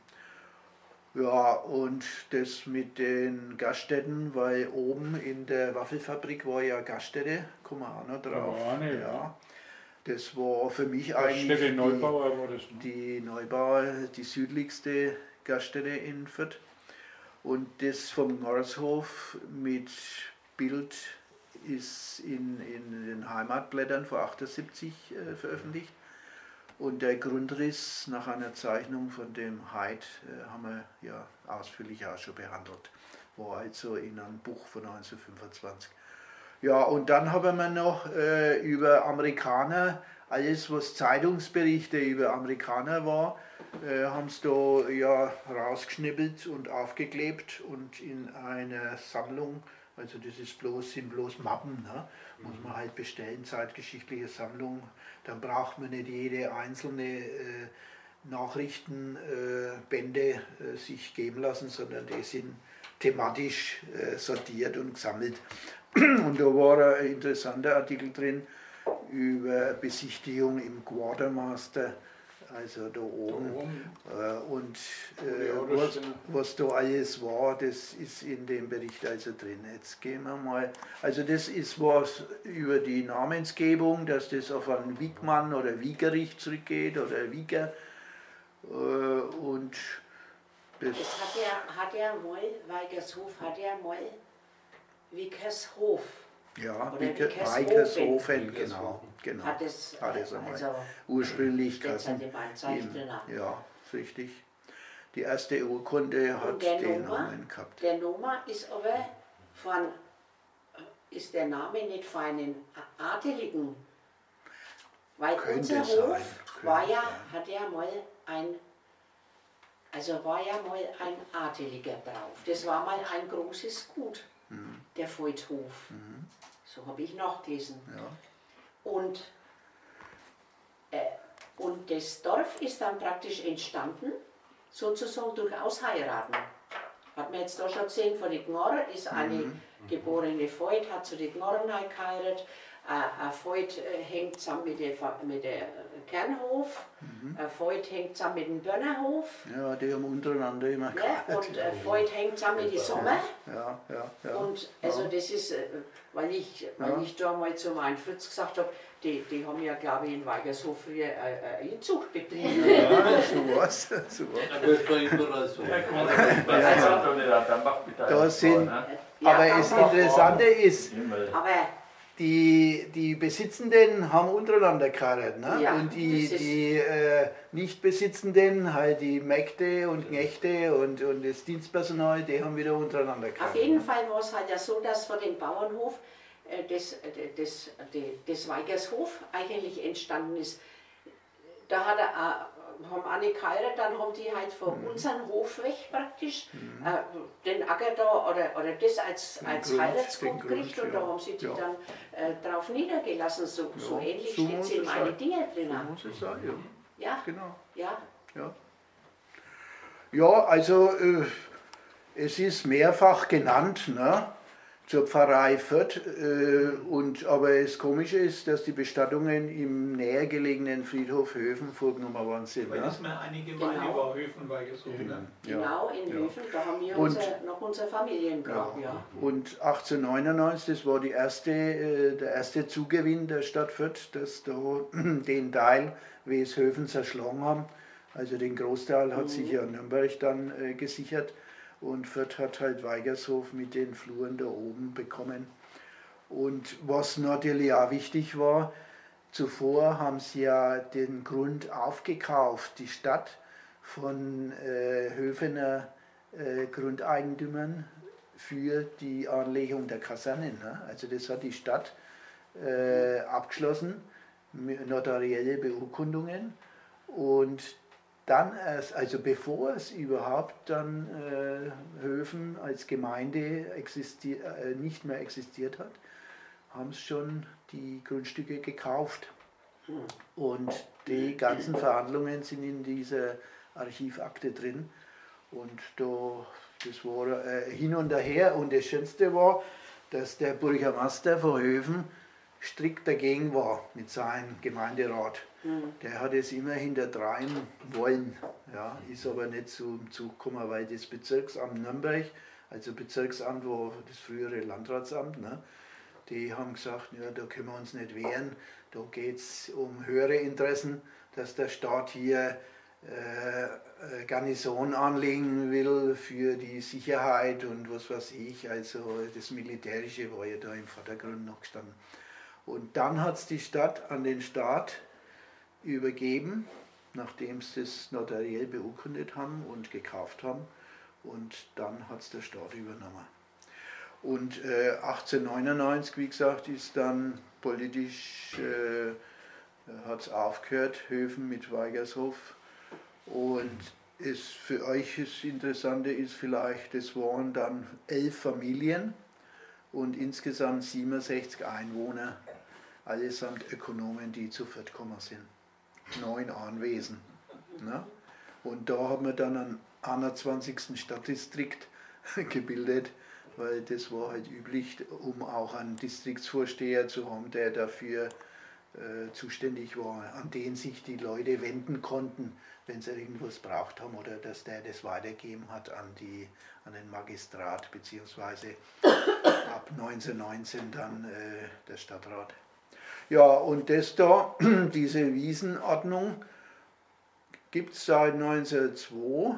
Ja, und das mit den Gaststätten, weil oben in der Waffelfabrik war ja Gaststätte, kommen wir auch noch drauf. Ja. Das war für mich eigentlich Neubauer war das, ne? Die Neubauer, die südlichste Gaststätte in Fürth. Und das vom Norrishof mit Bild ist in den Heimatblättern vor 78 veröffentlicht. Und der Grundriss nach einer Zeichnung von dem Heid haben wir ja ausführlich auch schon behandelt. War also in einem Buch von 1925. Ja, und dann haben wir noch über Amerikaner, alles was Zeitungsberichte über Amerikaner war, haben es da ja rausgeschnippelt und aufgeklebt und in einer Sammlung, also das sind bloß Mappen, ne? Muss man halt bestellen, zeitgeschichtliche Sammlung, dann braucht man nicht jede einzelne Nachrichtenbände sich geben lassen, sondern die sind thematisch sortiert und gesammelt. Und da war ein interessanter Artikel drin über Besichtigung im Quartermaster, also da oben. Und was da alles war, das ist in dem Bericht also drin. Jetzt gehen wir mal, also das ist was über die Namensgebung, dass das auf einen Wiegmann oder Wiegerich zurückgeht oder Wieger. Und das hat ja mal, Weigershof hat ja mal Wiegershof. Ja, Weigershofen, genau. Hat es einmal ursprünglich Kassen. Ja, richtig. Die erste Urkunde hat den Namen gehabt. Der Noma ist aber ist der Name nicht von einem Adeligen. Weil unser Hof war ja mal ein Adeliger drauf. Das war mal ein großes Gut, der Voigthof. So habe ich nachgelesen. Ja. Und das Dorf ist dann praktisch entstanden, sozusagen durch Ausheiraten. Hat man jetzt da schon gesehen, von den Gnorr ist eine geborene Voigt, hat zu den Gnorren geheiratet. Ein Voigt hängt zusammen mit der Kernhof, ein Voigt hängt zusammen mit dem Börnerhof. Ja, die haben untereinander immer geheiratet. Und ein Voigt hängt zusammen mit den Sommer. Ja. Und also das ist, weil ich da mal zu meinem Fritz gesagt habe, die haben ja, glaube ich, in Weigershof früher Inzucht betrieben. Ja, so was. Aber das Interessante ist, die Besitzenden haben untereinander geheiratet, ne? Ja, und die Nicht-Besitzenden, halt die Mägde und Knechte und das Dienstpersonal, die haben wieder untereinander geheiratet. Auf jeden Fall war es halt ja so, dass von dem Bauernhof das Weigershof eigentlich entstanden ist. Da hat haben eine geheiratet, dann haben die halt von unserem Hof weg praktisch den Acker da oder das als Heiratsgut gekriegt und da haben sie die dann drauf niedergelassen. So ähnlich steht es in meine Dinge drin. So muss es sein, ja. Ja, Genau. ja. Ja, also es ist mehrfach genannt, ne? Zur Pfarrei Fürth. Aber das Komische ist, dass die Bestattungen im näher gelegenen Friedhof Höfen vorgenommen worden sind. Weil das mal eine Gemeinde war, Höfen war gesucht. Genau, in Höfen, da haben wir noch unser Familiengrab. Ja. Und 1899, das war der erste Zugewinn der Stadt Fürth, dass da den Teil Weshöfen zerschlagen haben. Also den Großteil hat sich ja Nürnberg dann gesichert. Und Fürth hat halt Weigershof mit den Fluren da oben bekommen. Und was natürlich auch wichtig war, zuvor haben sie ja den Grund aufgekauft, die Stadt, von Höfener Grundeigentümern für die Anlegung der Kasernen. Ne? Also das hat die Stadt abgeschlossen, mit notarielle Beurkundungen. Und dann erst, also bevor es überhaupt dann Höfen als Gemeinde nicht mehr existiert hat, haben es schon die Grundstücke gekauft. Und die ganzen Verhandlungen sind in dieser Archivakte drin. Und das war hin und her. Und das Schönste war, dass der Bürgermeister von Höfen strikt dagegen war mit seinem Gemeinderat. Der hat es immer hintertreiben wollen, ja, ist aber nicht zum Zug gekommen, weil das Bezirksamt Nürnberg, also Bezirksamt war das frühere Landratsamt, ne, die haben gesagt, ja, da können wir uns nicht wehren, da geht es um höhere Interessen, dass der Staat hier Garnison anlegen will für die Sicherheit und was weiß ich, also das Militärische war ja da im Vordergrund noch gestanden. Und dann hat es die Stadt an den Staat übergeben, nachdem sie das notariell beurkundet haben und gekauft haben. Und dann hat es der Staat übernommen. Und 1899, wie gesagt, ist dann politisch, hat es aufgehört, Höfen mit Weigershof. Und für euch das Interessante ist vielleicht, es waren dann 11 Familien und insgesamt 67 Einwohner, allesamt Ökonomen, die zu Fürth gekommen sind. 9 Anwesen. Ne? Und da haben wir dann einen 21. Stadtdistrikt gebildet, weil das war halt üblich, um auch einen Distriktsvorsteher zu haben, der dafür zuständig war, an den sich die Leute wenden konnten, wenn sie irgendwas braucht haben oder dass der das weitergeben hat an den Magistrat beziehungsweise ab 1919 dann der Stadtrat. Ja, und das da, diese Wiesenordnung, gibt es seit 1902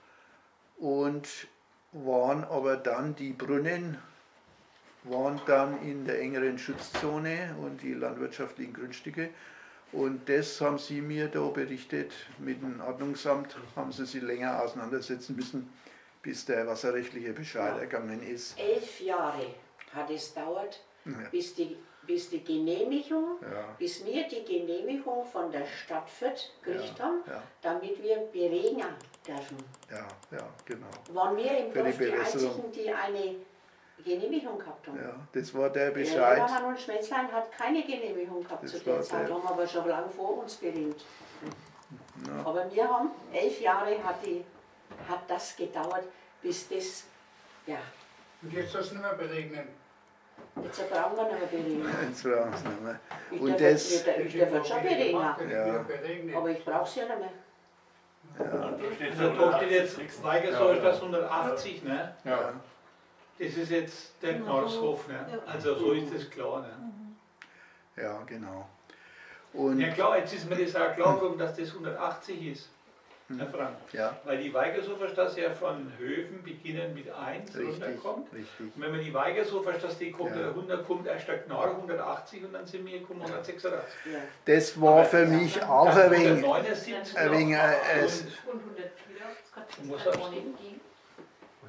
und waren aber dann, die Brunnen waren dann in der engeren Schutzzone und die landwirtschaftlichen Grundstücke. Und das haben sie mir da berichtet, mit dem Ordnungsamt haben sie sich länger auseinandersetzen müssen, bis der wasserrechtliche Bescheid ergangen ist. 11 Jahre hat es gedauert, bis die Genehmigung, bis wir die Genehmigung von der Stadt Fürth gekriegt haben, damit wir beregen dürfen. Ja, genau. Waren wir im Dorf die Einzigen, die eine Genehmigung gehabt haben. Ja, das war der Bescheid. Levermann und Schmetzlein hat keine Genehmigung gehabt zu der Zeit, haben aber schon lange vor uns beregt. Ja. Aber wir haben 11 Jahre hat das gedauert, bis das, ja. Und jetzt soll es nicht mehr beregnen. Jetzt brauchen wir nicht mehr beregen. Jetzt brauchen wir es nicht mehr. Und das wird schon beregen. Ja. Aber ich brauche es ja nicht mehr. Ja. Da steht jetzt Weigershof 180, ne? Ja. Das ist jetzt der Knarshof, ne? Also so ist das klar, ne? Ja, genau. Und ja klar, jetzt ist mir das auch klar geworden, dass das 180 ist, Herr Frank. Ja. Weil die Weigershofer Straße ja von Höfen beginnen mit 1 runterkommt. Richtig. Und wenn man die Weigershofer Straße kommt, 100 kommt erst der Knarr 180 und dann sind wir 186. Ja. Das war aber für mich auch ein wenig. 179 und 104, das kann was es sagst gar du? nicht geben.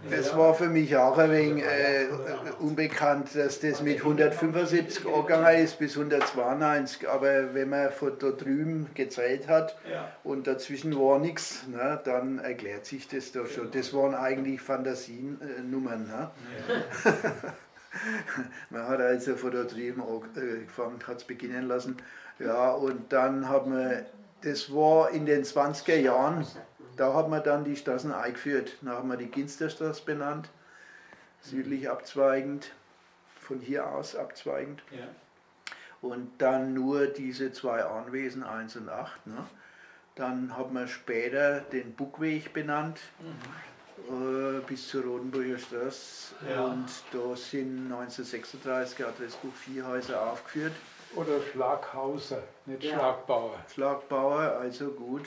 Das war für mich auch ein wenig unbekannt, dass das mit 175 angegangen ist bis 192. Aber wenn man von da drüben gezählt hat und dazwischen war nichts, ne, dann erklärt sich das da schon. Das waren eigentlich Fantasienummern. Ne? Ja. Man hat also von da drüben angefangen, hat es beginnen lassen. Ja, und dann hat man, das war in den 20er Jahren, da hat man dann die Straßen eingeführt. Dann haben wir die Ginsterstraße benannt, südlich abzweigend, von hier aus abzweigend. Ja. Und dann nur diese zwei Anwesen, 1 und 8. Ne? Dann hat man später den Buckweg benannt. Bis zur Rodenburger Straße. Ja. Und da sind 1936 Adressbuch 4 Häuser aufgeführt. Oder Schlaghauser, nicht Schlagbauer. Schlagbauer, also gut.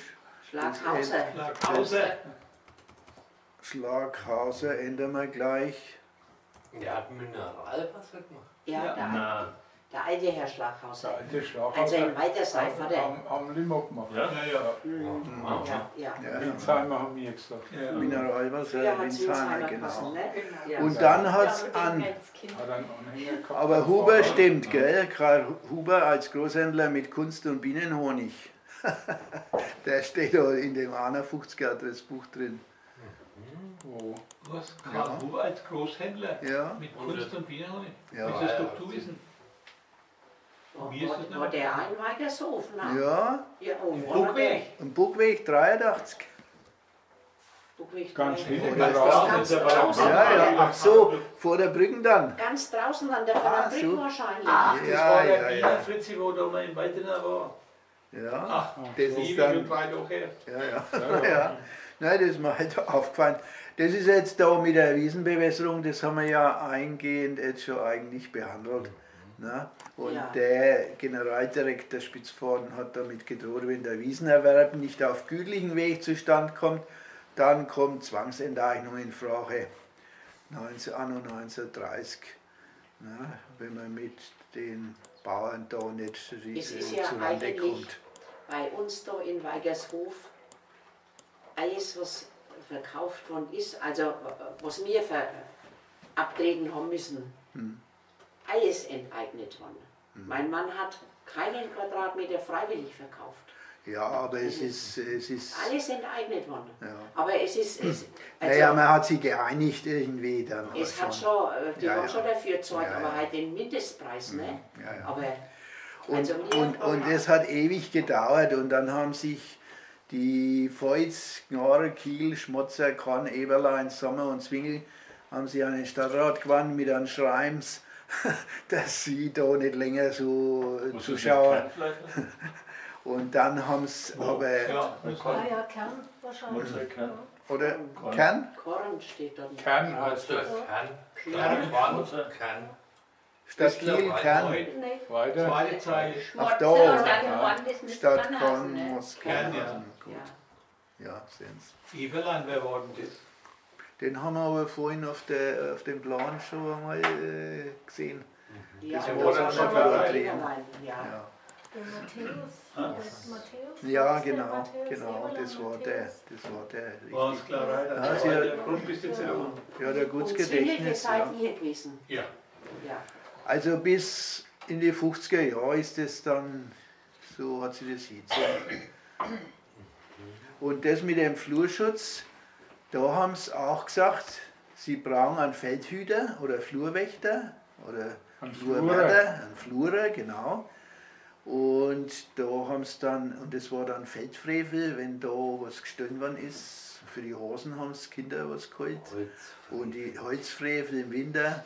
Schlaghauser ändern wir gleich. Der hat Mineralwasser gemacht. Ja, der alte Herr Schlaghauser. Der alte Schlaghauser. Also in Weitersheim hat er. Haben Limo gemacht. Ja. Winsheimer haben wir gesagt. Ja. Mineralwasser, Winsheimer, genau. Ne? Ja. Und dann hat es an. Aber Huber stimmt, gell? Karl Huber als Großhändler mit Kunst- und Bienenhonig. Der steht da in dem 51er Adressbuch drin. Was? Karl Huber als Großhändler? Ja. Mit Kunst und Bienenhonig? Ja. Willst du das doch du wissen? War der ein Weigershof? Ja. Buckweg. Im Buckweg 83. Ganz hinten draußen. Ja, ach so, vor der Brücke dann. Ganz draußen an der Brücke wahrscheinlich. Ach, das war der Wiener Fritzi, wo da mal im Weitener war. Ja, ach, das ist dann. Ja. Nein, das ist mir halt aufgefallen. Das ist jetzt da mit der Wiesenbewässerung, das haben wir ja eingehend jetzt schon eigentlich behandelt. Na? Und der Generaldirektor Spitzvorden hat damit gedroht, wenn der Wiesenerwerb nicht auf gütlichen Weg zustande kommt, dann kommt Zwangsenteignung in Frage. Anno 1930. Na? Wenn man mit den Bauern da nicht zurande kommt. Bei uns da in Weigershof, alles was verkauft worden ist, also was wir abtreten haben müssen, alles enteignet worden. Mein Mann hat keinen Quadratmeter freiwillig verkauft. Ja, aber es ist alles enteignet worden. Ja. Aber es ist. Naja, man hat sich geeinigt irgendwie dann. Es hat schon, die haben schon dafür gezahlt, aber halt den Mindestpreis, ne? Ja. Aber, und es hat ewig gedauert und dann haben sich die Veits, Gnarr, Kiel, Schmotzer, Kann, Eberlein, Sommer und Zwingel haben sie einen Stadtrat gewonnen mit einem Schreims, dass sie da nicht länger so Zuschauer. Und dann haben sie aber. Kern wahrscheinlich. Oder Kern? Korn steht da. Kern heißt das. Kern. Statt Kiel, Kern. Weiter. Zweite Zeile. Ach da. Statt Korn muss Kern, ja, sehen Sie. Eberlein, wer war denn das? Den haben wir aber vorhin auf dem Plan schon einmal gesehen. Ja, das war dann schon verdreht. Matthäus? Ja, genau, das war der. War es klar, ja, der gutes Gedächtnis. Ja. Also bis in die 50er Jahre ist das dann, so hat sich das hingezogen. Und das mit dem Flurschutz, da haben sie auch gesagt, sie brauchen einen Feldhüter oder Flurwächter oder Flurwärter, einen Flurer, genau. Und da haben sie dann, und das war dann Feldfrevel, wenn da was gestohlen worden ist, für die Hosen haben es Kinder was geholt. Und die Holzfrevel im Winter.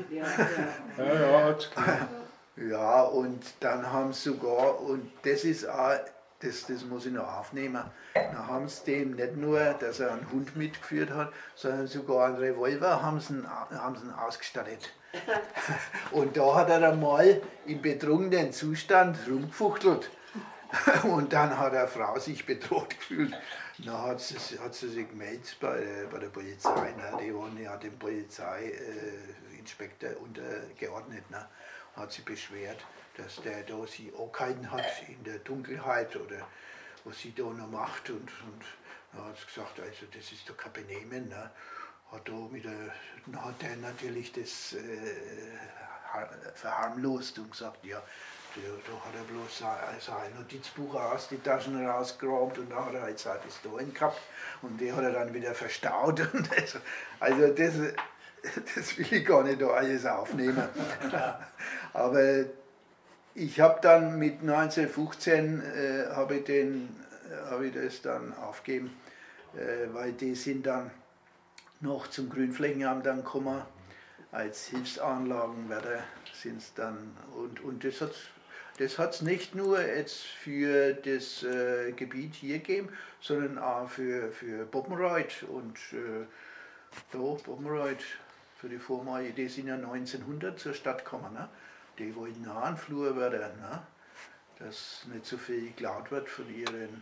Ja, und dann haben sie sogar, und das ist auch, das muss ich noch aufnehmen, dann haben sie dem nicht nur, dass er einen Hund mitgeführt hat, sondern sogar einen Revolver haben sie ihn ausgestattet. Und da hat er einmal im betrunkenen Zustand rumgefuchtelt. Und dann hat eine Frau sich bedroht gefühlt. Dann hat sie sich gemeldet bei der Polizei. Ne? Die waren ja dem Polizeiinspektor untergeordnet. Ne? Hat sie beschwert, dass der da sie angehalten hat in der Dunkelheit oder was sie da noch macht. Und dann hat sie gesagt, also das ist doch kein Benehmen. Ne? hat der natürlich das verharmlost und gesagt, ja, da hat er bloß sein Notizbuch aus die Taschen rausgeräumt und da hat er halt 2 Pistolen gehabt und die hat er dann wieder verstaut. Und also das will ich gar nicht da alles aufnehmen. Aber ich habe dann mit 1915 habe ich das dann aufgegeben, weil die sind dann noch zum Grünflächenamt dann gekommen, als Hilfsanlagenwärter sind es dann, und das hat es nicht nur jetzt für das Gebiet hier gegeben, sondern auch für Boppenreuth und Boppenreuth, für die vormalige, die sind ja 1900 zur Stadt gekommen, ne? Die wollten auch einen Flurwärter, ne? Dass nicht so viel geklaut wird von ihren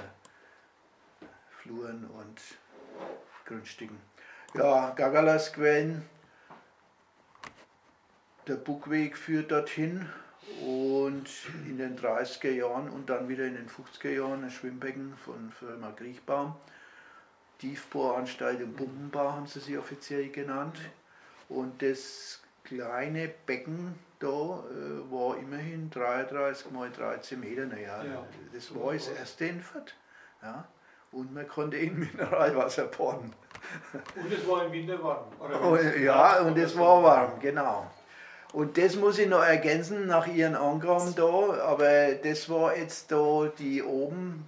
Fluren und Grundstücken. Ja, Gagalasquellen, der Buckweg führt dorthin und in den 30er Jahren und dann wieder in den 50er Jahren ein Schwimmbecken von Firma Kriechbaum. Tiefbohranstalt und Pumpenbau haben sie sich offiziell genannt. Und das kleine Becken da war immerhin 33 mal 13 Meter. Naja, das war das erste in Fürth. Ja. Und man konnte in Mineralwasser baden. Und es war im Winter warm. Ja, und es war warm, genau. Und das muss ich noch ergänzen nach Ihren Angaben da, aber das war jetzt da die oben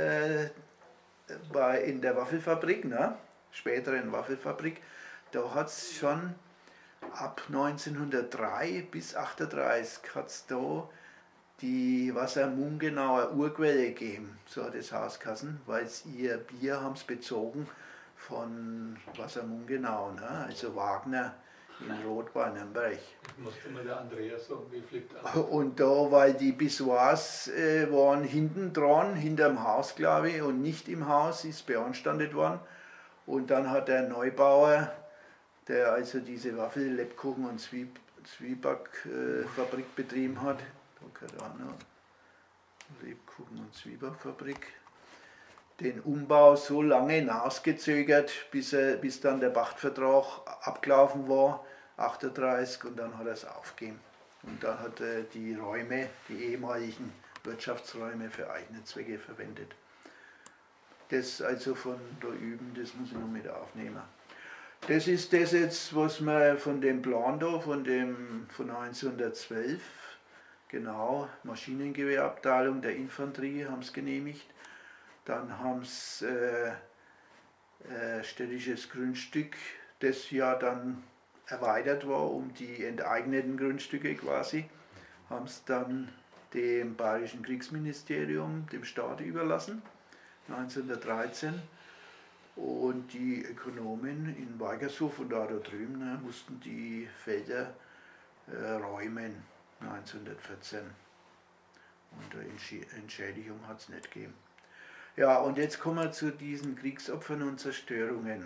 in der Waffelfabrik, ne? Späteren Waffelfabrik, da hat es schon ab 1903 bis 1938 hat es da die Wassermungenauer Urquelle gegeben, so hat das Haus geheißen, weil ihr Bier haben es bezogen von Wassermungenau, ne? Also Wagner in Roth bei Nürnberg. Musste mal der Andreas sagen, wie flippt an. Und da, weil die Pissoirs waren hinten dran, hinterm Haus glaube ich, und nicht im Haus, ist beanstandet worden. Und dann hat der Neubauer, der also diese Waffel-, Lebkuchen- und Zwiebackfabrik betrieben hat, da gehört auch noch Lebkuchen- und Zwiebackfabrik, den Umbau so lange hinausgezögert, bis dann der Pachtvertrag abgelaufen war, 1938, und dann hat er es aufgegeben. Und dann hat er die Räume, die ehemaligen Wirtschaftsräume für eigene Zwecke verwendet. Das also von da üben, das muss ich noch mit aufnehmen. Das ist das jetzt, was wir von dem Plan da, von 1912, genau, Maschinengewehrabteilung der Infanterie haben es genehmigt. Dann haben es städtisches Grundstück, das ja dann erweitert war um die enteigneten Grundstücke quasi, haben es dann dem Bayerischen Kriegsministerium, dem Staat überlassen, 1913. Und die Ökonomen in Weigershof und da drüben, ne, mussten die Felder räumen, 1914. Und eine Entschädigung hat es nicht gegeben. Ja, und jetzt kommen wir zu diesen Kriegsopfern und Zerstörungen.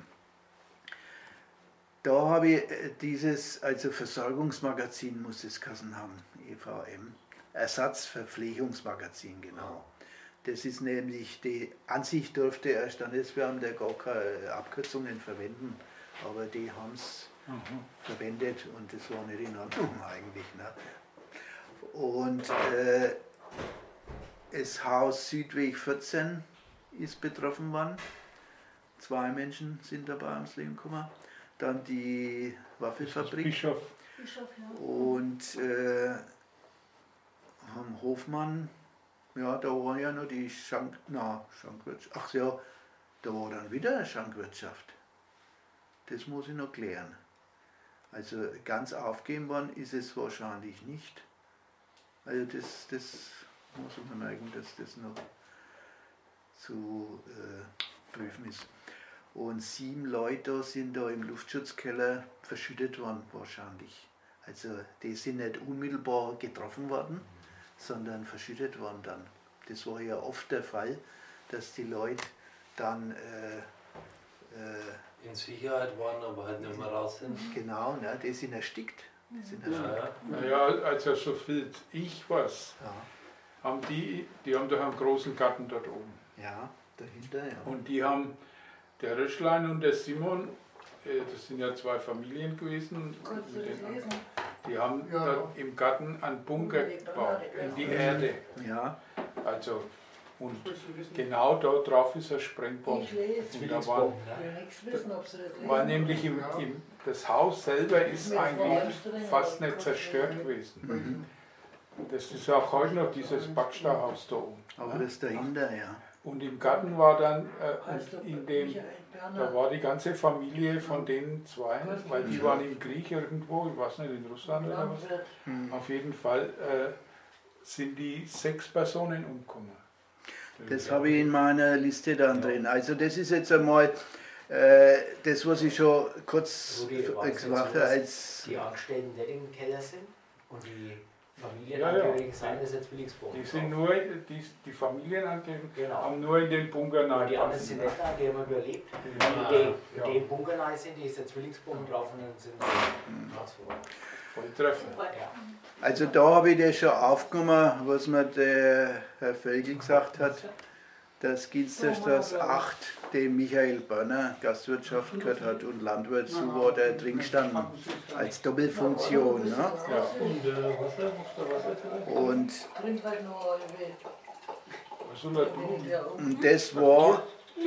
Da habe ich dieses, also Versorgungsmagazin muss es geheißen haben, EVM, Ersatzverpflegungsmagazin, genau. Das ist nämlich, an sich durfte der Standesbeamte der gar keine Abkürzungen verwenden, aber die haben es verwendet und das war nicht in Ordnung eigentlich. Ne? Und das Haus Südweg 14 ist betroffen worden. 2 Menschen sind dabei ums Leben gekommen. Dann die Waffelfabrik. Bischof. Und am Hofmann, ja, da war ja noch die Schankwirtschaft. Ach ja, da war dann wieder eine Schankwirtschaft. Das muss ich noch klären. Also ganz aufgeben worden ist es wahrscheinlich nicht. Also das muss man merken, dass das noch zu prüfen ist. Und 7 Leute sind da im Luftschutzkeller verschüttet worden wahrscheinlich. Also die sind nicht unmittelbar getroffen worden, sondern verschüttet worden dann. Das war ja oft der Fall, dass die Leute dann in Sicherheit waren, aber halt nicht mehr raus sind. Genau, ne, die sind erstickt. Naja, also so viel ich weiß, haben die haben doch einen großen Garten dort oben. Ja, dahinter, ja. Und die haben, der Röschlein und der Simon das sind ja 2 Familien gewesen, die haben dort im Garten einen Bunker gebaut, in die Erde. Ja. Also, und genau da drauf ist ein Sprengbaum. Und da war nämlich das Haus selber ist eigentlich fast nicht zerstört gewesen. Das ist auch heute noch dieses Backsteinhaus da oben. Aber das dahinter, ja. Und im Garten war dann, da war die ganze Familie von den 2, weil die waren im Krieg irgendwo, ich weiß nicht, in Russland oder was. Auf jeden Fall sind die 6 Personen umgekommen. Das habe ich in meiner Liste dann drin. Also das ist jetzt einmal das, was ich schon kurz gesagt habe. Die Angestellten nicht im Keller sind und die Familienangehörigen sind das jetzt Zwillingsbrunnen. Die sind nur, die Familienangehörigen haben nur in den Bunker rein. Die anderen sind nicht da, die haben überlebt. Die im Bunker rein sind, die ist der Zwillingsbrunnen drauf und dann sind die Volltreffer. Also da habe ich das schon aufgenommen, was mir der Herr Völgel gesagt hat, dass Ginsterstraße 8 dem Michael Börner Gastwirtschaft gehört hat und Landwirt zu war der drin als Doppelfunktion. Ne? Ja. Und das war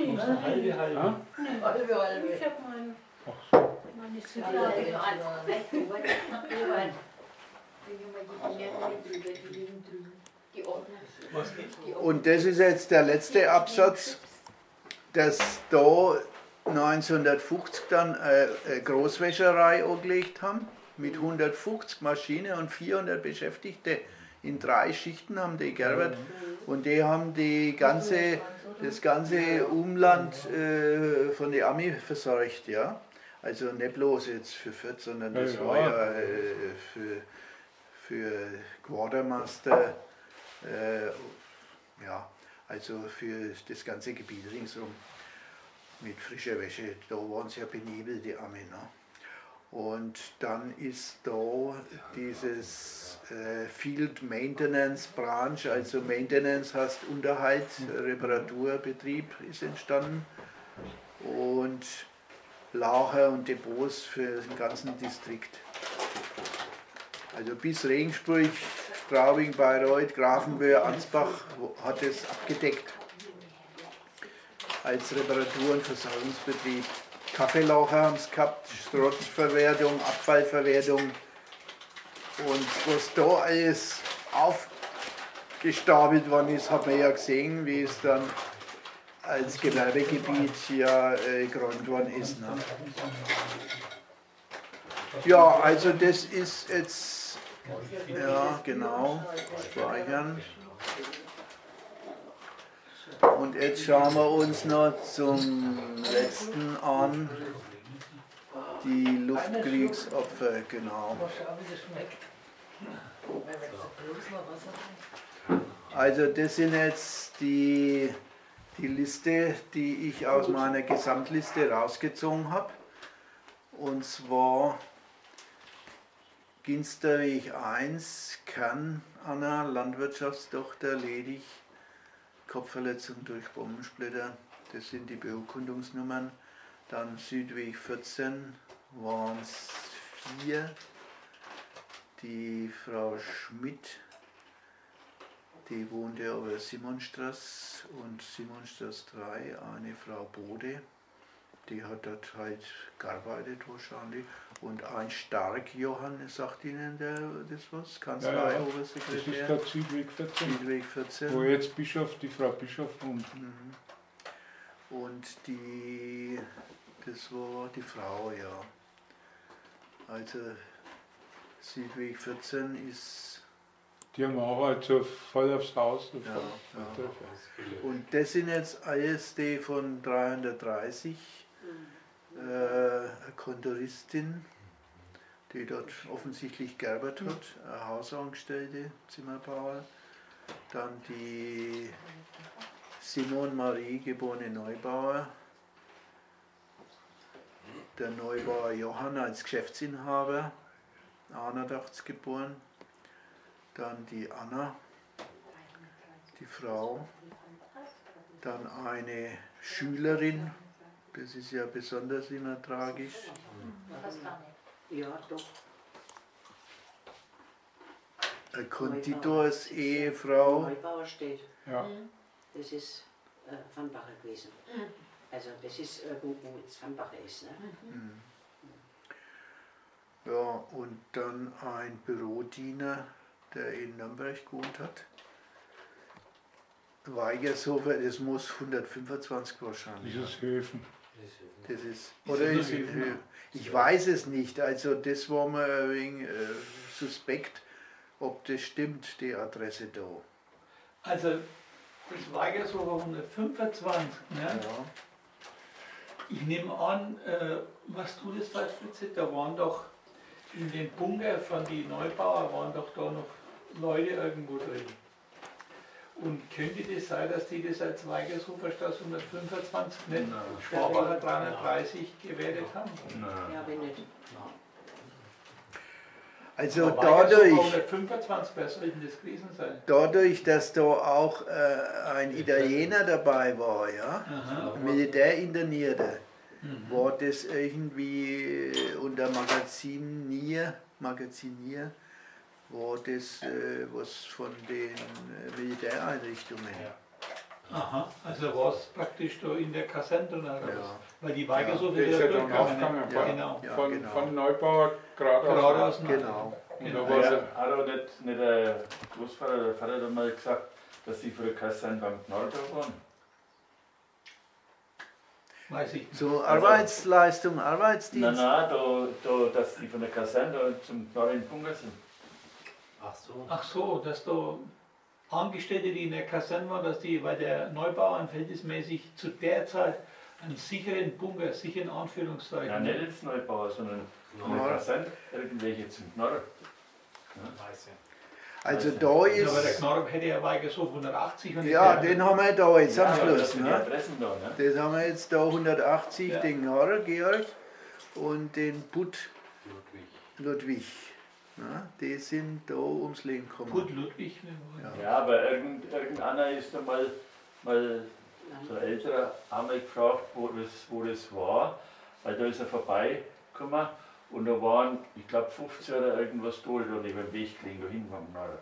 und das ist jetzt der letzte Absatz, dass da 1950 dann eine Großwäscherei angelegt haben, mit 150 Maschinen und 400 Beschäftigte. In 3 Schichten haben die gearbeitet und die haben das ganze Umland von den Ami versorgt. Ja? Also nicht bloß jetzt für Fürth, sondern das war ja für Quartermaster, ja, also für das ganze Gebiet ringsherum mit frischer Wäsche. Da waren sie ja benebelt, die Arme. Ne? Und dann ist da dieses Field Maintenance Branch, also Maintenance heißt Unterhalt, Reparaturbetrieb ist entstanden und Lager und Depots für den ganzen Distrikt. Also bis Regensburg, Straubing, Bayreuth, Grafenwöhr, Ansbach hat es abgedeckt als Reparatur- und Versorgungsbetrieb. Kaffeelacher haben es gehabt, Schrottverwertung, Abfallverwertung und was da alles aufgestapelt worden ist, hat man ja gesehen, wie es dann als Gewerbegebiet hier geräumt worden ist. Ne? Ja, also das ist jetzt, ja genau, speichern. Und jetzt schauen wir uns noch zum letzten an, die Luftkriegsopfer, genau. Also das sind jetzt die Liste, die ich aus meiner Gesamtliste rausgezogen habe. Und zwar Ginsterweg 1, Kern, Anna, Landwirtschaftstochter, ledig, Kopfverletzung durch Bombensplitter, das sind die Beurkundungsnummern. Dann Südweg 14 waren es 4, die Frau Schmidt, die wohnte aber Simonstraße und Simonstraße 3, eine Frau Bode, die hat dort halt gearbeitet wahrscheinlich. Und ein Stark-Johann, sagt Ihnen das was? Kanzlei-Obersekretär? Das ist der Südweg 14. Südweg 14. Wo jetzt die Frau Bischof wohnt. Und das war die Frau, ja. Also Südweg 14 ist... Die haben auch halt so voll aufs Haus. Ja. Und das sind jetzt alles die von 330. Eine Kontoristin, die dort offensichtlich gearbeitet hat, eine Hausangestellte, Zimmerbauer. Dann die Simon Marie, geborene Neubauer. Der Neubauer Johann als Geschäftsinhaber, 81 geboren. Dann die Anna, die Frau. Dann eine Schülerin, Das ist ja besonders immer tragisch. Ja, doch. Ein Konditors Ehefrau. Neubauer steht. Ja. Das ist Pfannbacher gewesen. Also das ist, wo jetzt Pfannbacher ist. Ne? Ja, und dann ein Bürodiener, der in Nürnberg gewohnt hat. Weigershofer, das muss 125 wahrscheinlich. Dieses Höfen. Das ist, oder ist in Höhe. Ich weiß es nicht, also das war mir ein wenig suspekt, ob das stimmt, die Adresse da. Also das Weigershofer 125, ne? Ja. Ich nehme an, was du das weißt, Fritze, da waren doch in den Bunker von den Neubauern waren doch da noch Leute irgendwo drin. Und könnte das sein, dass die das als Weigershofer Straße 125 nicht Schwabacher 330 gewertet haben? Ja, wenn nicht. Also Aber dadurch, 125, wer soll denn das gewesen sein? dadurch, dass da auch ein Italiener dabei war, ja, Militärinternierte, war das irgendwie unter Magazinier, war das was von den Militäreinrichtungen. Aha, also war es praktisch da in der Kaserne oder was? Ja. Weil die Weigershofer Der ist ja dann aufgegangen, ja, genau. Ja, von, genau. von Neubauer geradeaus. Geradeaus nach. Genau. Und da Ja, war hat aber nicht der Großvater oder der Vater da mal gesagt, dass die für die Kaserne beim Knorr da waren? Weiß ich nicht. So Arbeitsleistung, Nein, Arbeitsdienst. dass die von der Kaserne da zum Knorr in den Bunker sind. Ach so. Ach so, dass da Angestellte, die in der Kaserne waren, dass die, weil der Neubau an verhältnismäßig zu der Zeit einen sicheren Bunker, sicheren Anführungszeichen. Ja, nicht jetzt Neubauer, sondern von der Kaserne irgendwelche zum Knorr. Also da Ja, aber der ist, Knorr hätte ja Weigershof 180 und ja, der- den haben wir da jetzt am Ja, Schluss. das sind die Ne? Adressen da, ne? Das haben wir jetzt da 180, Ja. den Knorr, Georg, und den Butt Ludwig. Ludwig. Ne? Die sind da ums Leben gekommen. Kurt Ludwig. Ne? Ja. Ja, aber irgendeiner ist da mal so ein älterer einmal gefragt, wo das war, weil da ist er vorbeigekommen und da waren, ich glaube 50 oder irgendwas Tote da neben dem Weg gelegen, da hinten am Knorr.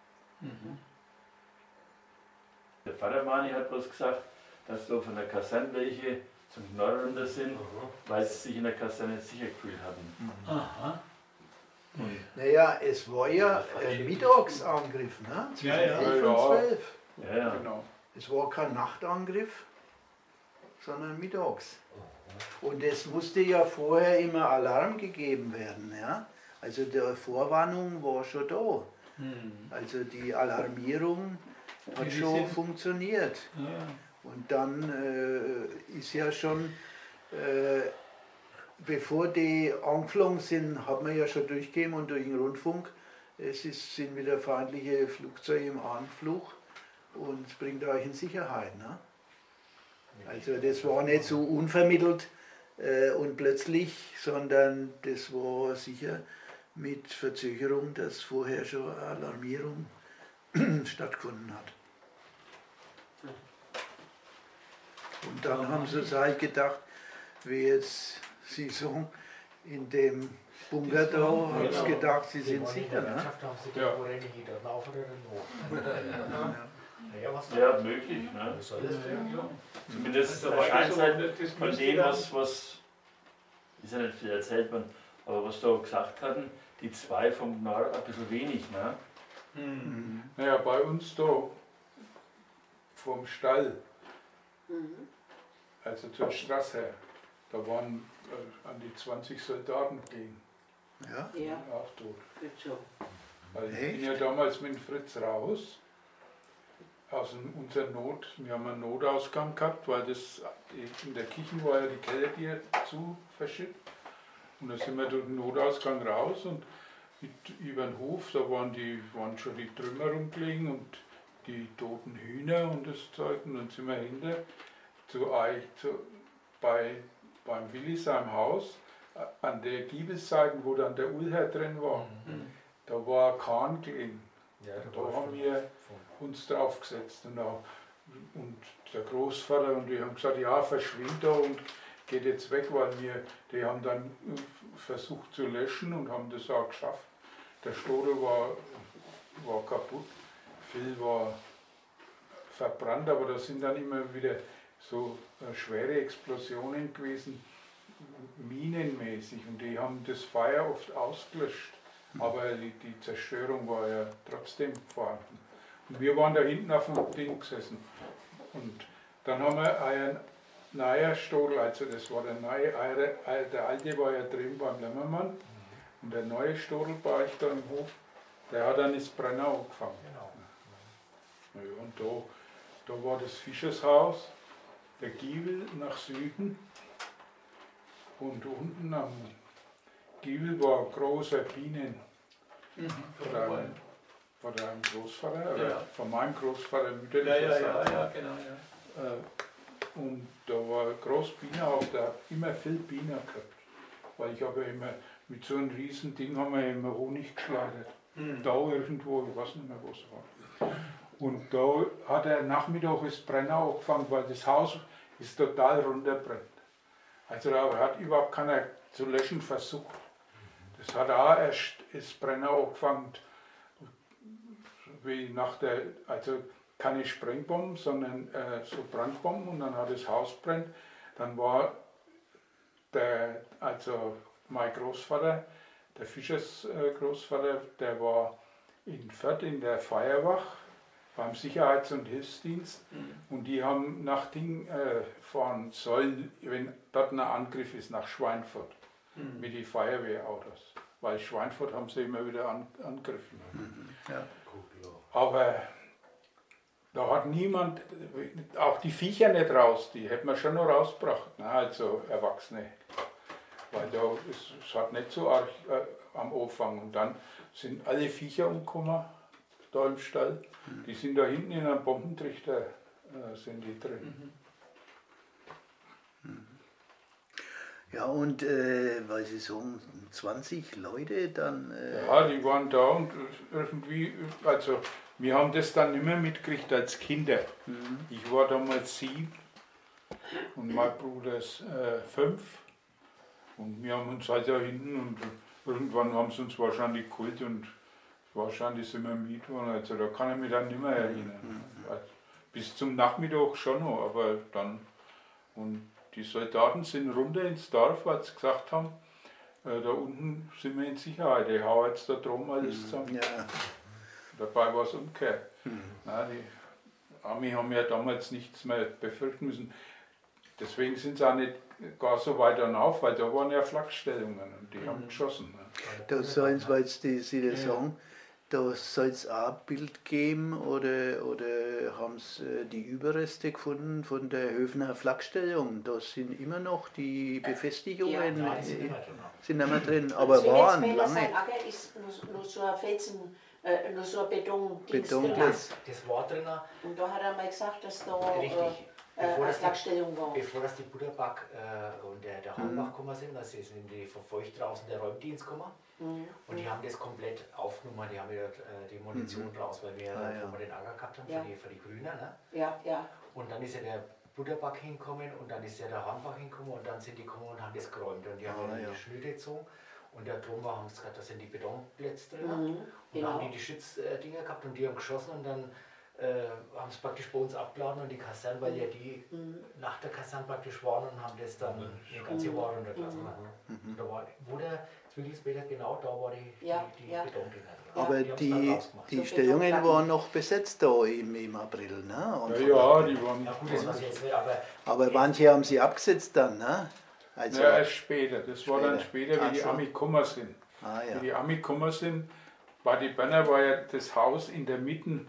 Der Vater Mani hat bloß gesagt, dass da von der Kaserne welche zum Knorr runter sind, weil sie sich in der Kaserne nicht sicher gefühlt hatten. Aha. Naja, es war ja ein Mittagsangriff, ne? Zwischen Ja, ja. 11 Ja. und 12. Ja, ja. Genau. Es war kein Nachtangriff, sondern mittags. Und es musste ja vorher immer Alarm gegeben werden. Ja? Also die Vorwarnung war schon da. Also die Alarmierung hat Wie schon sind- funktioniert. Ja. Und dann ist ja schon, bevor die angeflogen sind, hat man ja schon durchgegeben und durch den Rundfunk, sind wieder feindliche Flugzeuge im Anflug und bringt euch in Sicherheit. Ne? Also das war nicht so unvermittelt und plötzlich, sondern das war sicher mit Verzögerung, dass vorher schon Alarmierung stattgefunden hat. Und dann haben sie sich halt gedacht, wie jetzt Sie sagen, in dem Bunker da, haben sie gedacht, sie sind sicher. Ne? Ja. Ja, möglich. Ne? Zumindest erscheint es halt von dem, was ist ja nicht viel erzählt worden, aber was da gesagt hatten, die zwei vom Knorr ein bisschen wenig. Ne? Naja, bei uns da vom Stall, also zur Straße her, da waren an die 20 Soldaten gelegen, Ja. Ja, auch tot. gut so. Weil ich Echt? bin ja damals mit Fritz raus, aus unserer Not, wir haben einen Notausgang gehabt, weil das in der Kirche war ja die Kellertür zu verschüttet. Und da sind wir durch den Notausgang raus und über den Hof, da waren schon die Trümmer rumgelegen und die toten Hühner und das Zeug. Und dann sind wir hinter beim Willi seinem Haus, an der Giebelseite, wo dann der Ulher drin war, da war ein Kahn gelegen. Ja, Da haben wir uns draufgesetzt und der Großvater und die haben gesagt, ja, verschwind da und geht jetzt weg, weil die haben dann versucht zu löschen und haben das auch geschafft. Der Stodel war kaputt, viel war verbrannt, aber da sind dann immer wieder so schwere Explosionen gewesen, minenmäßig, und die haben das Feuer oft ausgelöscht, aber die Zerstörung war ja trotzdem vorhanden. Und wir waren da hinten auf dem Ding gesessen und dann haben wir einen neuen Stodel, also das war der neue, der alte war ja drin beim Lämmermann, und der neue Stodel bei euch da im Hof, der hat dann das Brenner angefangen. Genau. Ja, und da war das Fischershaus, der Giebel nach Süden, und unten am Giebel war ein großer Bienen von deinem Großvater, oder von meinem Großvater mütterlicherseits. Ja, genau. Ja. Und da war ein großes Bienenhaus, der hat immer viel Bienen gehabt. Weil ich habe ja immer, mit so einem riesen Ding haben wir immer Honig geschleudert. Da irgendwo, ich weiß nicht mehr, wo es war. Und da hat er Nachmittag das Brenner angefangen, weil das Haus ist total runterbrennt. Also da hat überhaupt keiner zu löschen versucht. Das hat auch erst das Brenner angefangen, wie also keine Sprengbomben, sondern so Brandbomben, und dann hat das Haus brennt. Dann war mein Großvater, der Fischers Großvater, der war in Fürth in der Feuerwache beim Sicherheits- und Hilfsdienst, und die haben nach Ding fahren sollen, wenn dort ein Angriff ist, nach Schweinfurt mit den Feuerwehrautos. Weil Schweinfurt haben sie immer wieder angegriffen. Ja. Aber da hat niemand, auch die Viecher nicht raus, die hätten wir schon noch rausgebracht, ne, also Erwachsene. Weil es hat nicht so arg am Anfang. Und dann sind alle Viecher umgekommen, da im Stall. Die sind da hinten in einem Bombentrichter sind die drin. Ja, und weil Sie sagen, 20 Leute dann... Ja, die waren da, und irgendwie, also wir haben das dann nicht mehr mitgekriegt als Kinder. Ich war damals 7 und mein Bruder ist 5. Und wir haben uns halt da hinten, und irgendwann haben sie uns wahrscheinlich geholt, und wahrscheinlich sind wir mit worden. Also da kann ich mich dann nicht mehr erinnern. Bis zum Nachmittag schon noch, aber dann. Und die Soldaten sind runter ins Dorf, weil sie gesagt haben, da unten sind wir in Sicherheit, ich hau jetzt da drum alles zusammen. Ja. Dabei war es umgekehrt. Die Armee haben ja damals nichts mehr befürchten müssen. Deswegen sind sie auch nicht gar so weit auf, weil da waren ja Flakstellungen und die haben geschossen. Da sollen es, weil Sie das sagen, da soll es auch ein Bild geben, oder haben Sie die Überreste gefunden von der Höfner Flakstellung? Da sind immer noch die Befestigungen, sind nicht mehr drin, aber waren lange. Sein Acker ist nur so ein Felsen, nur so ein Beton drin. Das war drin. Und da hat er mal gesagt, dass da Flakstellung war. Bevor das die Butterback und der Hornbach gekommen sind, da sind die von Feucht draußen der Räumdienst gekommen. Und die haben das komplett aufgenommen, die haben ja die Munition raus, weil wir, wo wir den Acker gehabt haben für die Grünen. Ne? Ja. Und dann ist ja der Butterback hingekommen, und dann ist ja der Hornbach hingekommen, und dann sind die gekommen und haben das geräumt. Und die haben die Schnüre gezogen. Und der Drum haben sie gesagt, da sind die Betonplätze drin. Und dann haben die Schützdinger gehabt, und die haben geschossen, und dann haben es praktisch bei uns abgeladen, und die Kaserne, weil ja die nach der Kaserne praktisch waren, und haben das dann eine ganze Jahr runtergelassen. Da war, wo der Zwillingsbäder, genau da war die Betondinger. Aber die Stellungen waren noch besetzt da im April, ne? Ja, die waren. Ja, gut, das was jetzt, aber manche haben sie abgesetzt dann, ne? Also, ja, erst später. Das war dann später, wie die Ami gekommen sind. Wie die Ami gekommen sind, bei die Banner war ja das Haus in der Mitte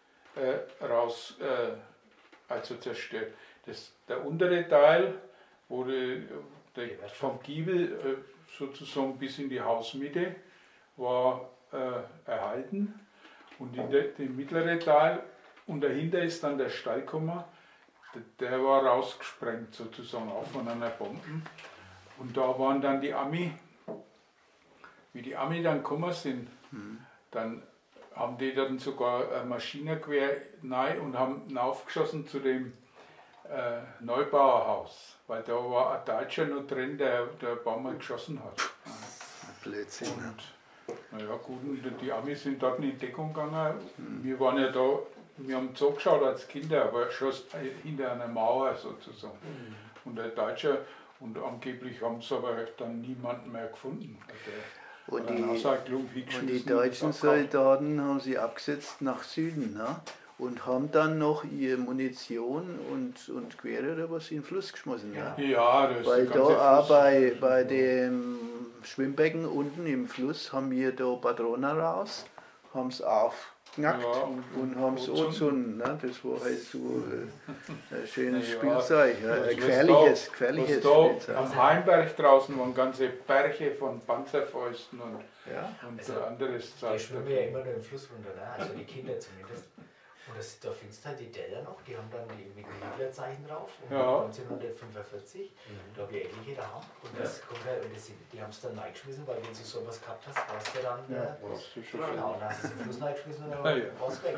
also zerstört. Der untere Teil wurde vom Giebel sozusagen bis in die Hausmitte war erhalten, und der mittlere Teil, und dahinter ist dann der Stall gekommen, der war rausgesprengt sozusagen auch von einer Bombe, und da waren dann die Ami, wie die Ami dann gekommen sind, dann haben die dann sogar ein Maschinengewehr rein und haben aufgeschossen zu dem Neubauerhaus, weil da war ein Deutscher noch drin, der ein paar Mal geschossen hat. Blödsinn. Und, naja gut, und die Amis sind dort in Deckung gegangen. Wir waren ja da, wir haben zugeschaut als Kinder, aber schon hinter einer Mauer sozusagen. Und der Deutscher, und angeblich haben sie aber dann niemanden mehr gefunden. Und die deutschen Soldaten haben sie abgesetzt nach Süden, ne? Und haben dann noch ihre Munition und Quere oder was in den Fluss geschmissen. Ne? Ja, das weil da auch bei dem Schwimmbecken unten im Fluss haben wir da Patronen raus, haben es aufgeknackt und haben es angezündet. Ne? Das war halt so ein schönes Spielzeug, ein gefährliches Spielzeug. Am Heimberg draußen waren ganze Berge von Panzerfäusten und anderes Zeug. Die schwimmen ja immer nur im Fluss runter, ne? Also die Kinder zumindest. Und da findest du halt die Teller noch, die haben dann die mit dem Hitlerzeichen drauf. Und 1945, da habe ich etliche da. Und das kommt halt, die haben es dann reingeschmissen, weil wenn du sowas gehabt hast, warst du dann. Genau, und dann hast du es im Fluss reingeschmissen und dann warst du weg.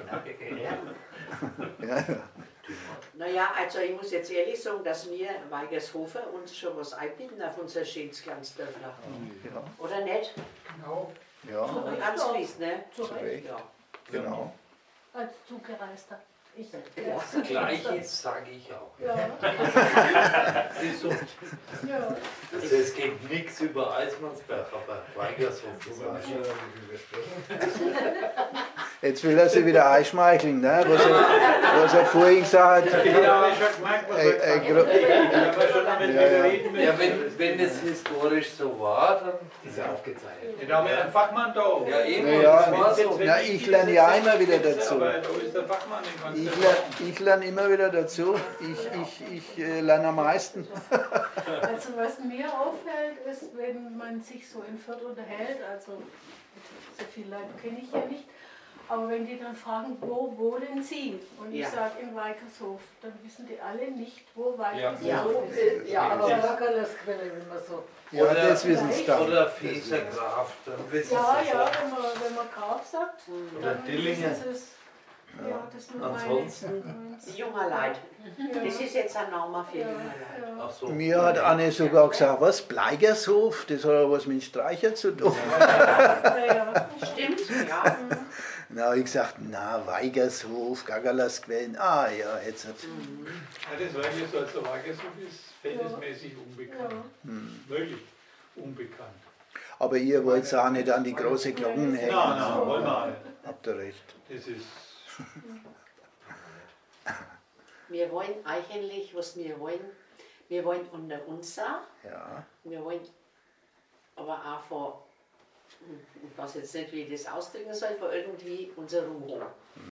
Ne? Naja, also ich muss jetzt ehrlich sagen, dass wir Weigershofen uns schon was einbieten auf unser schönes Glanzdörfler. Oder nicht? Genau. Ja. Ganz fließend, ne? Zu Recht. Ja. Genau. Als Zuggereister. Das Gleiche sage ich auch. Ja. Ja. Also es geht nichts über Eismannsberg, aber Weigershof ist Jetzt will er sie wieder einschmeicheln, ne? was er vorhin gesagt hat. Ja, wenn es historisch so war, dann ist er aufgezeichnet. Da haben wir einen Fachmann da. Ja, eben. Ja, ich lerne ja immer wieder dazu. Aber da ist der Fachmann im Ich lerne immer wieder dazu. Ich lerne am meisten. Also was mir auffällt, ist, wenn man sich so in Fürth unterhält, also so viele Leute kenne ich ja nicht, aber wenn die dann fragen, wo wohnen Sie? Und ich sage in Weigershof, dann wissen die alle nicht, wo Weigershof ist. Ja, aber Wackerlesquelle immer so. Ja, das wissen sie dann. Oder Fesergraf, dann wissen sie Ja, wenn man Graf sagt, oder Dillingen. Ja, das nur ansonsten Junger Leid. Das ist jetzt ein Name für junge Leute. Ach so. Mir hat Anne sogar gesagt, was, Bleigershof, das hat aber was mit Streicher zu tun. Stimmt, ja. Na, ich gesagt, na, Weigershof, Gaggerlasquellen, ja, jetzt hat das war eigentlich so, also Weigershof ist verhältnismäßig unbekannt. Wirklich unbekannt. Aber ihr wollt es auch nicht an die große Glocken hängen. Nein, wollen wir auch nicht. Habt ihr recht. Das ist... Wir wollen eigentlich, was wir wollen unter uns sein. Ja. Wir wollen aber auch vor, ich weiß jetzt nicht, wie ich das ausdrücken soll, vor irgendwie unsere Ruhe.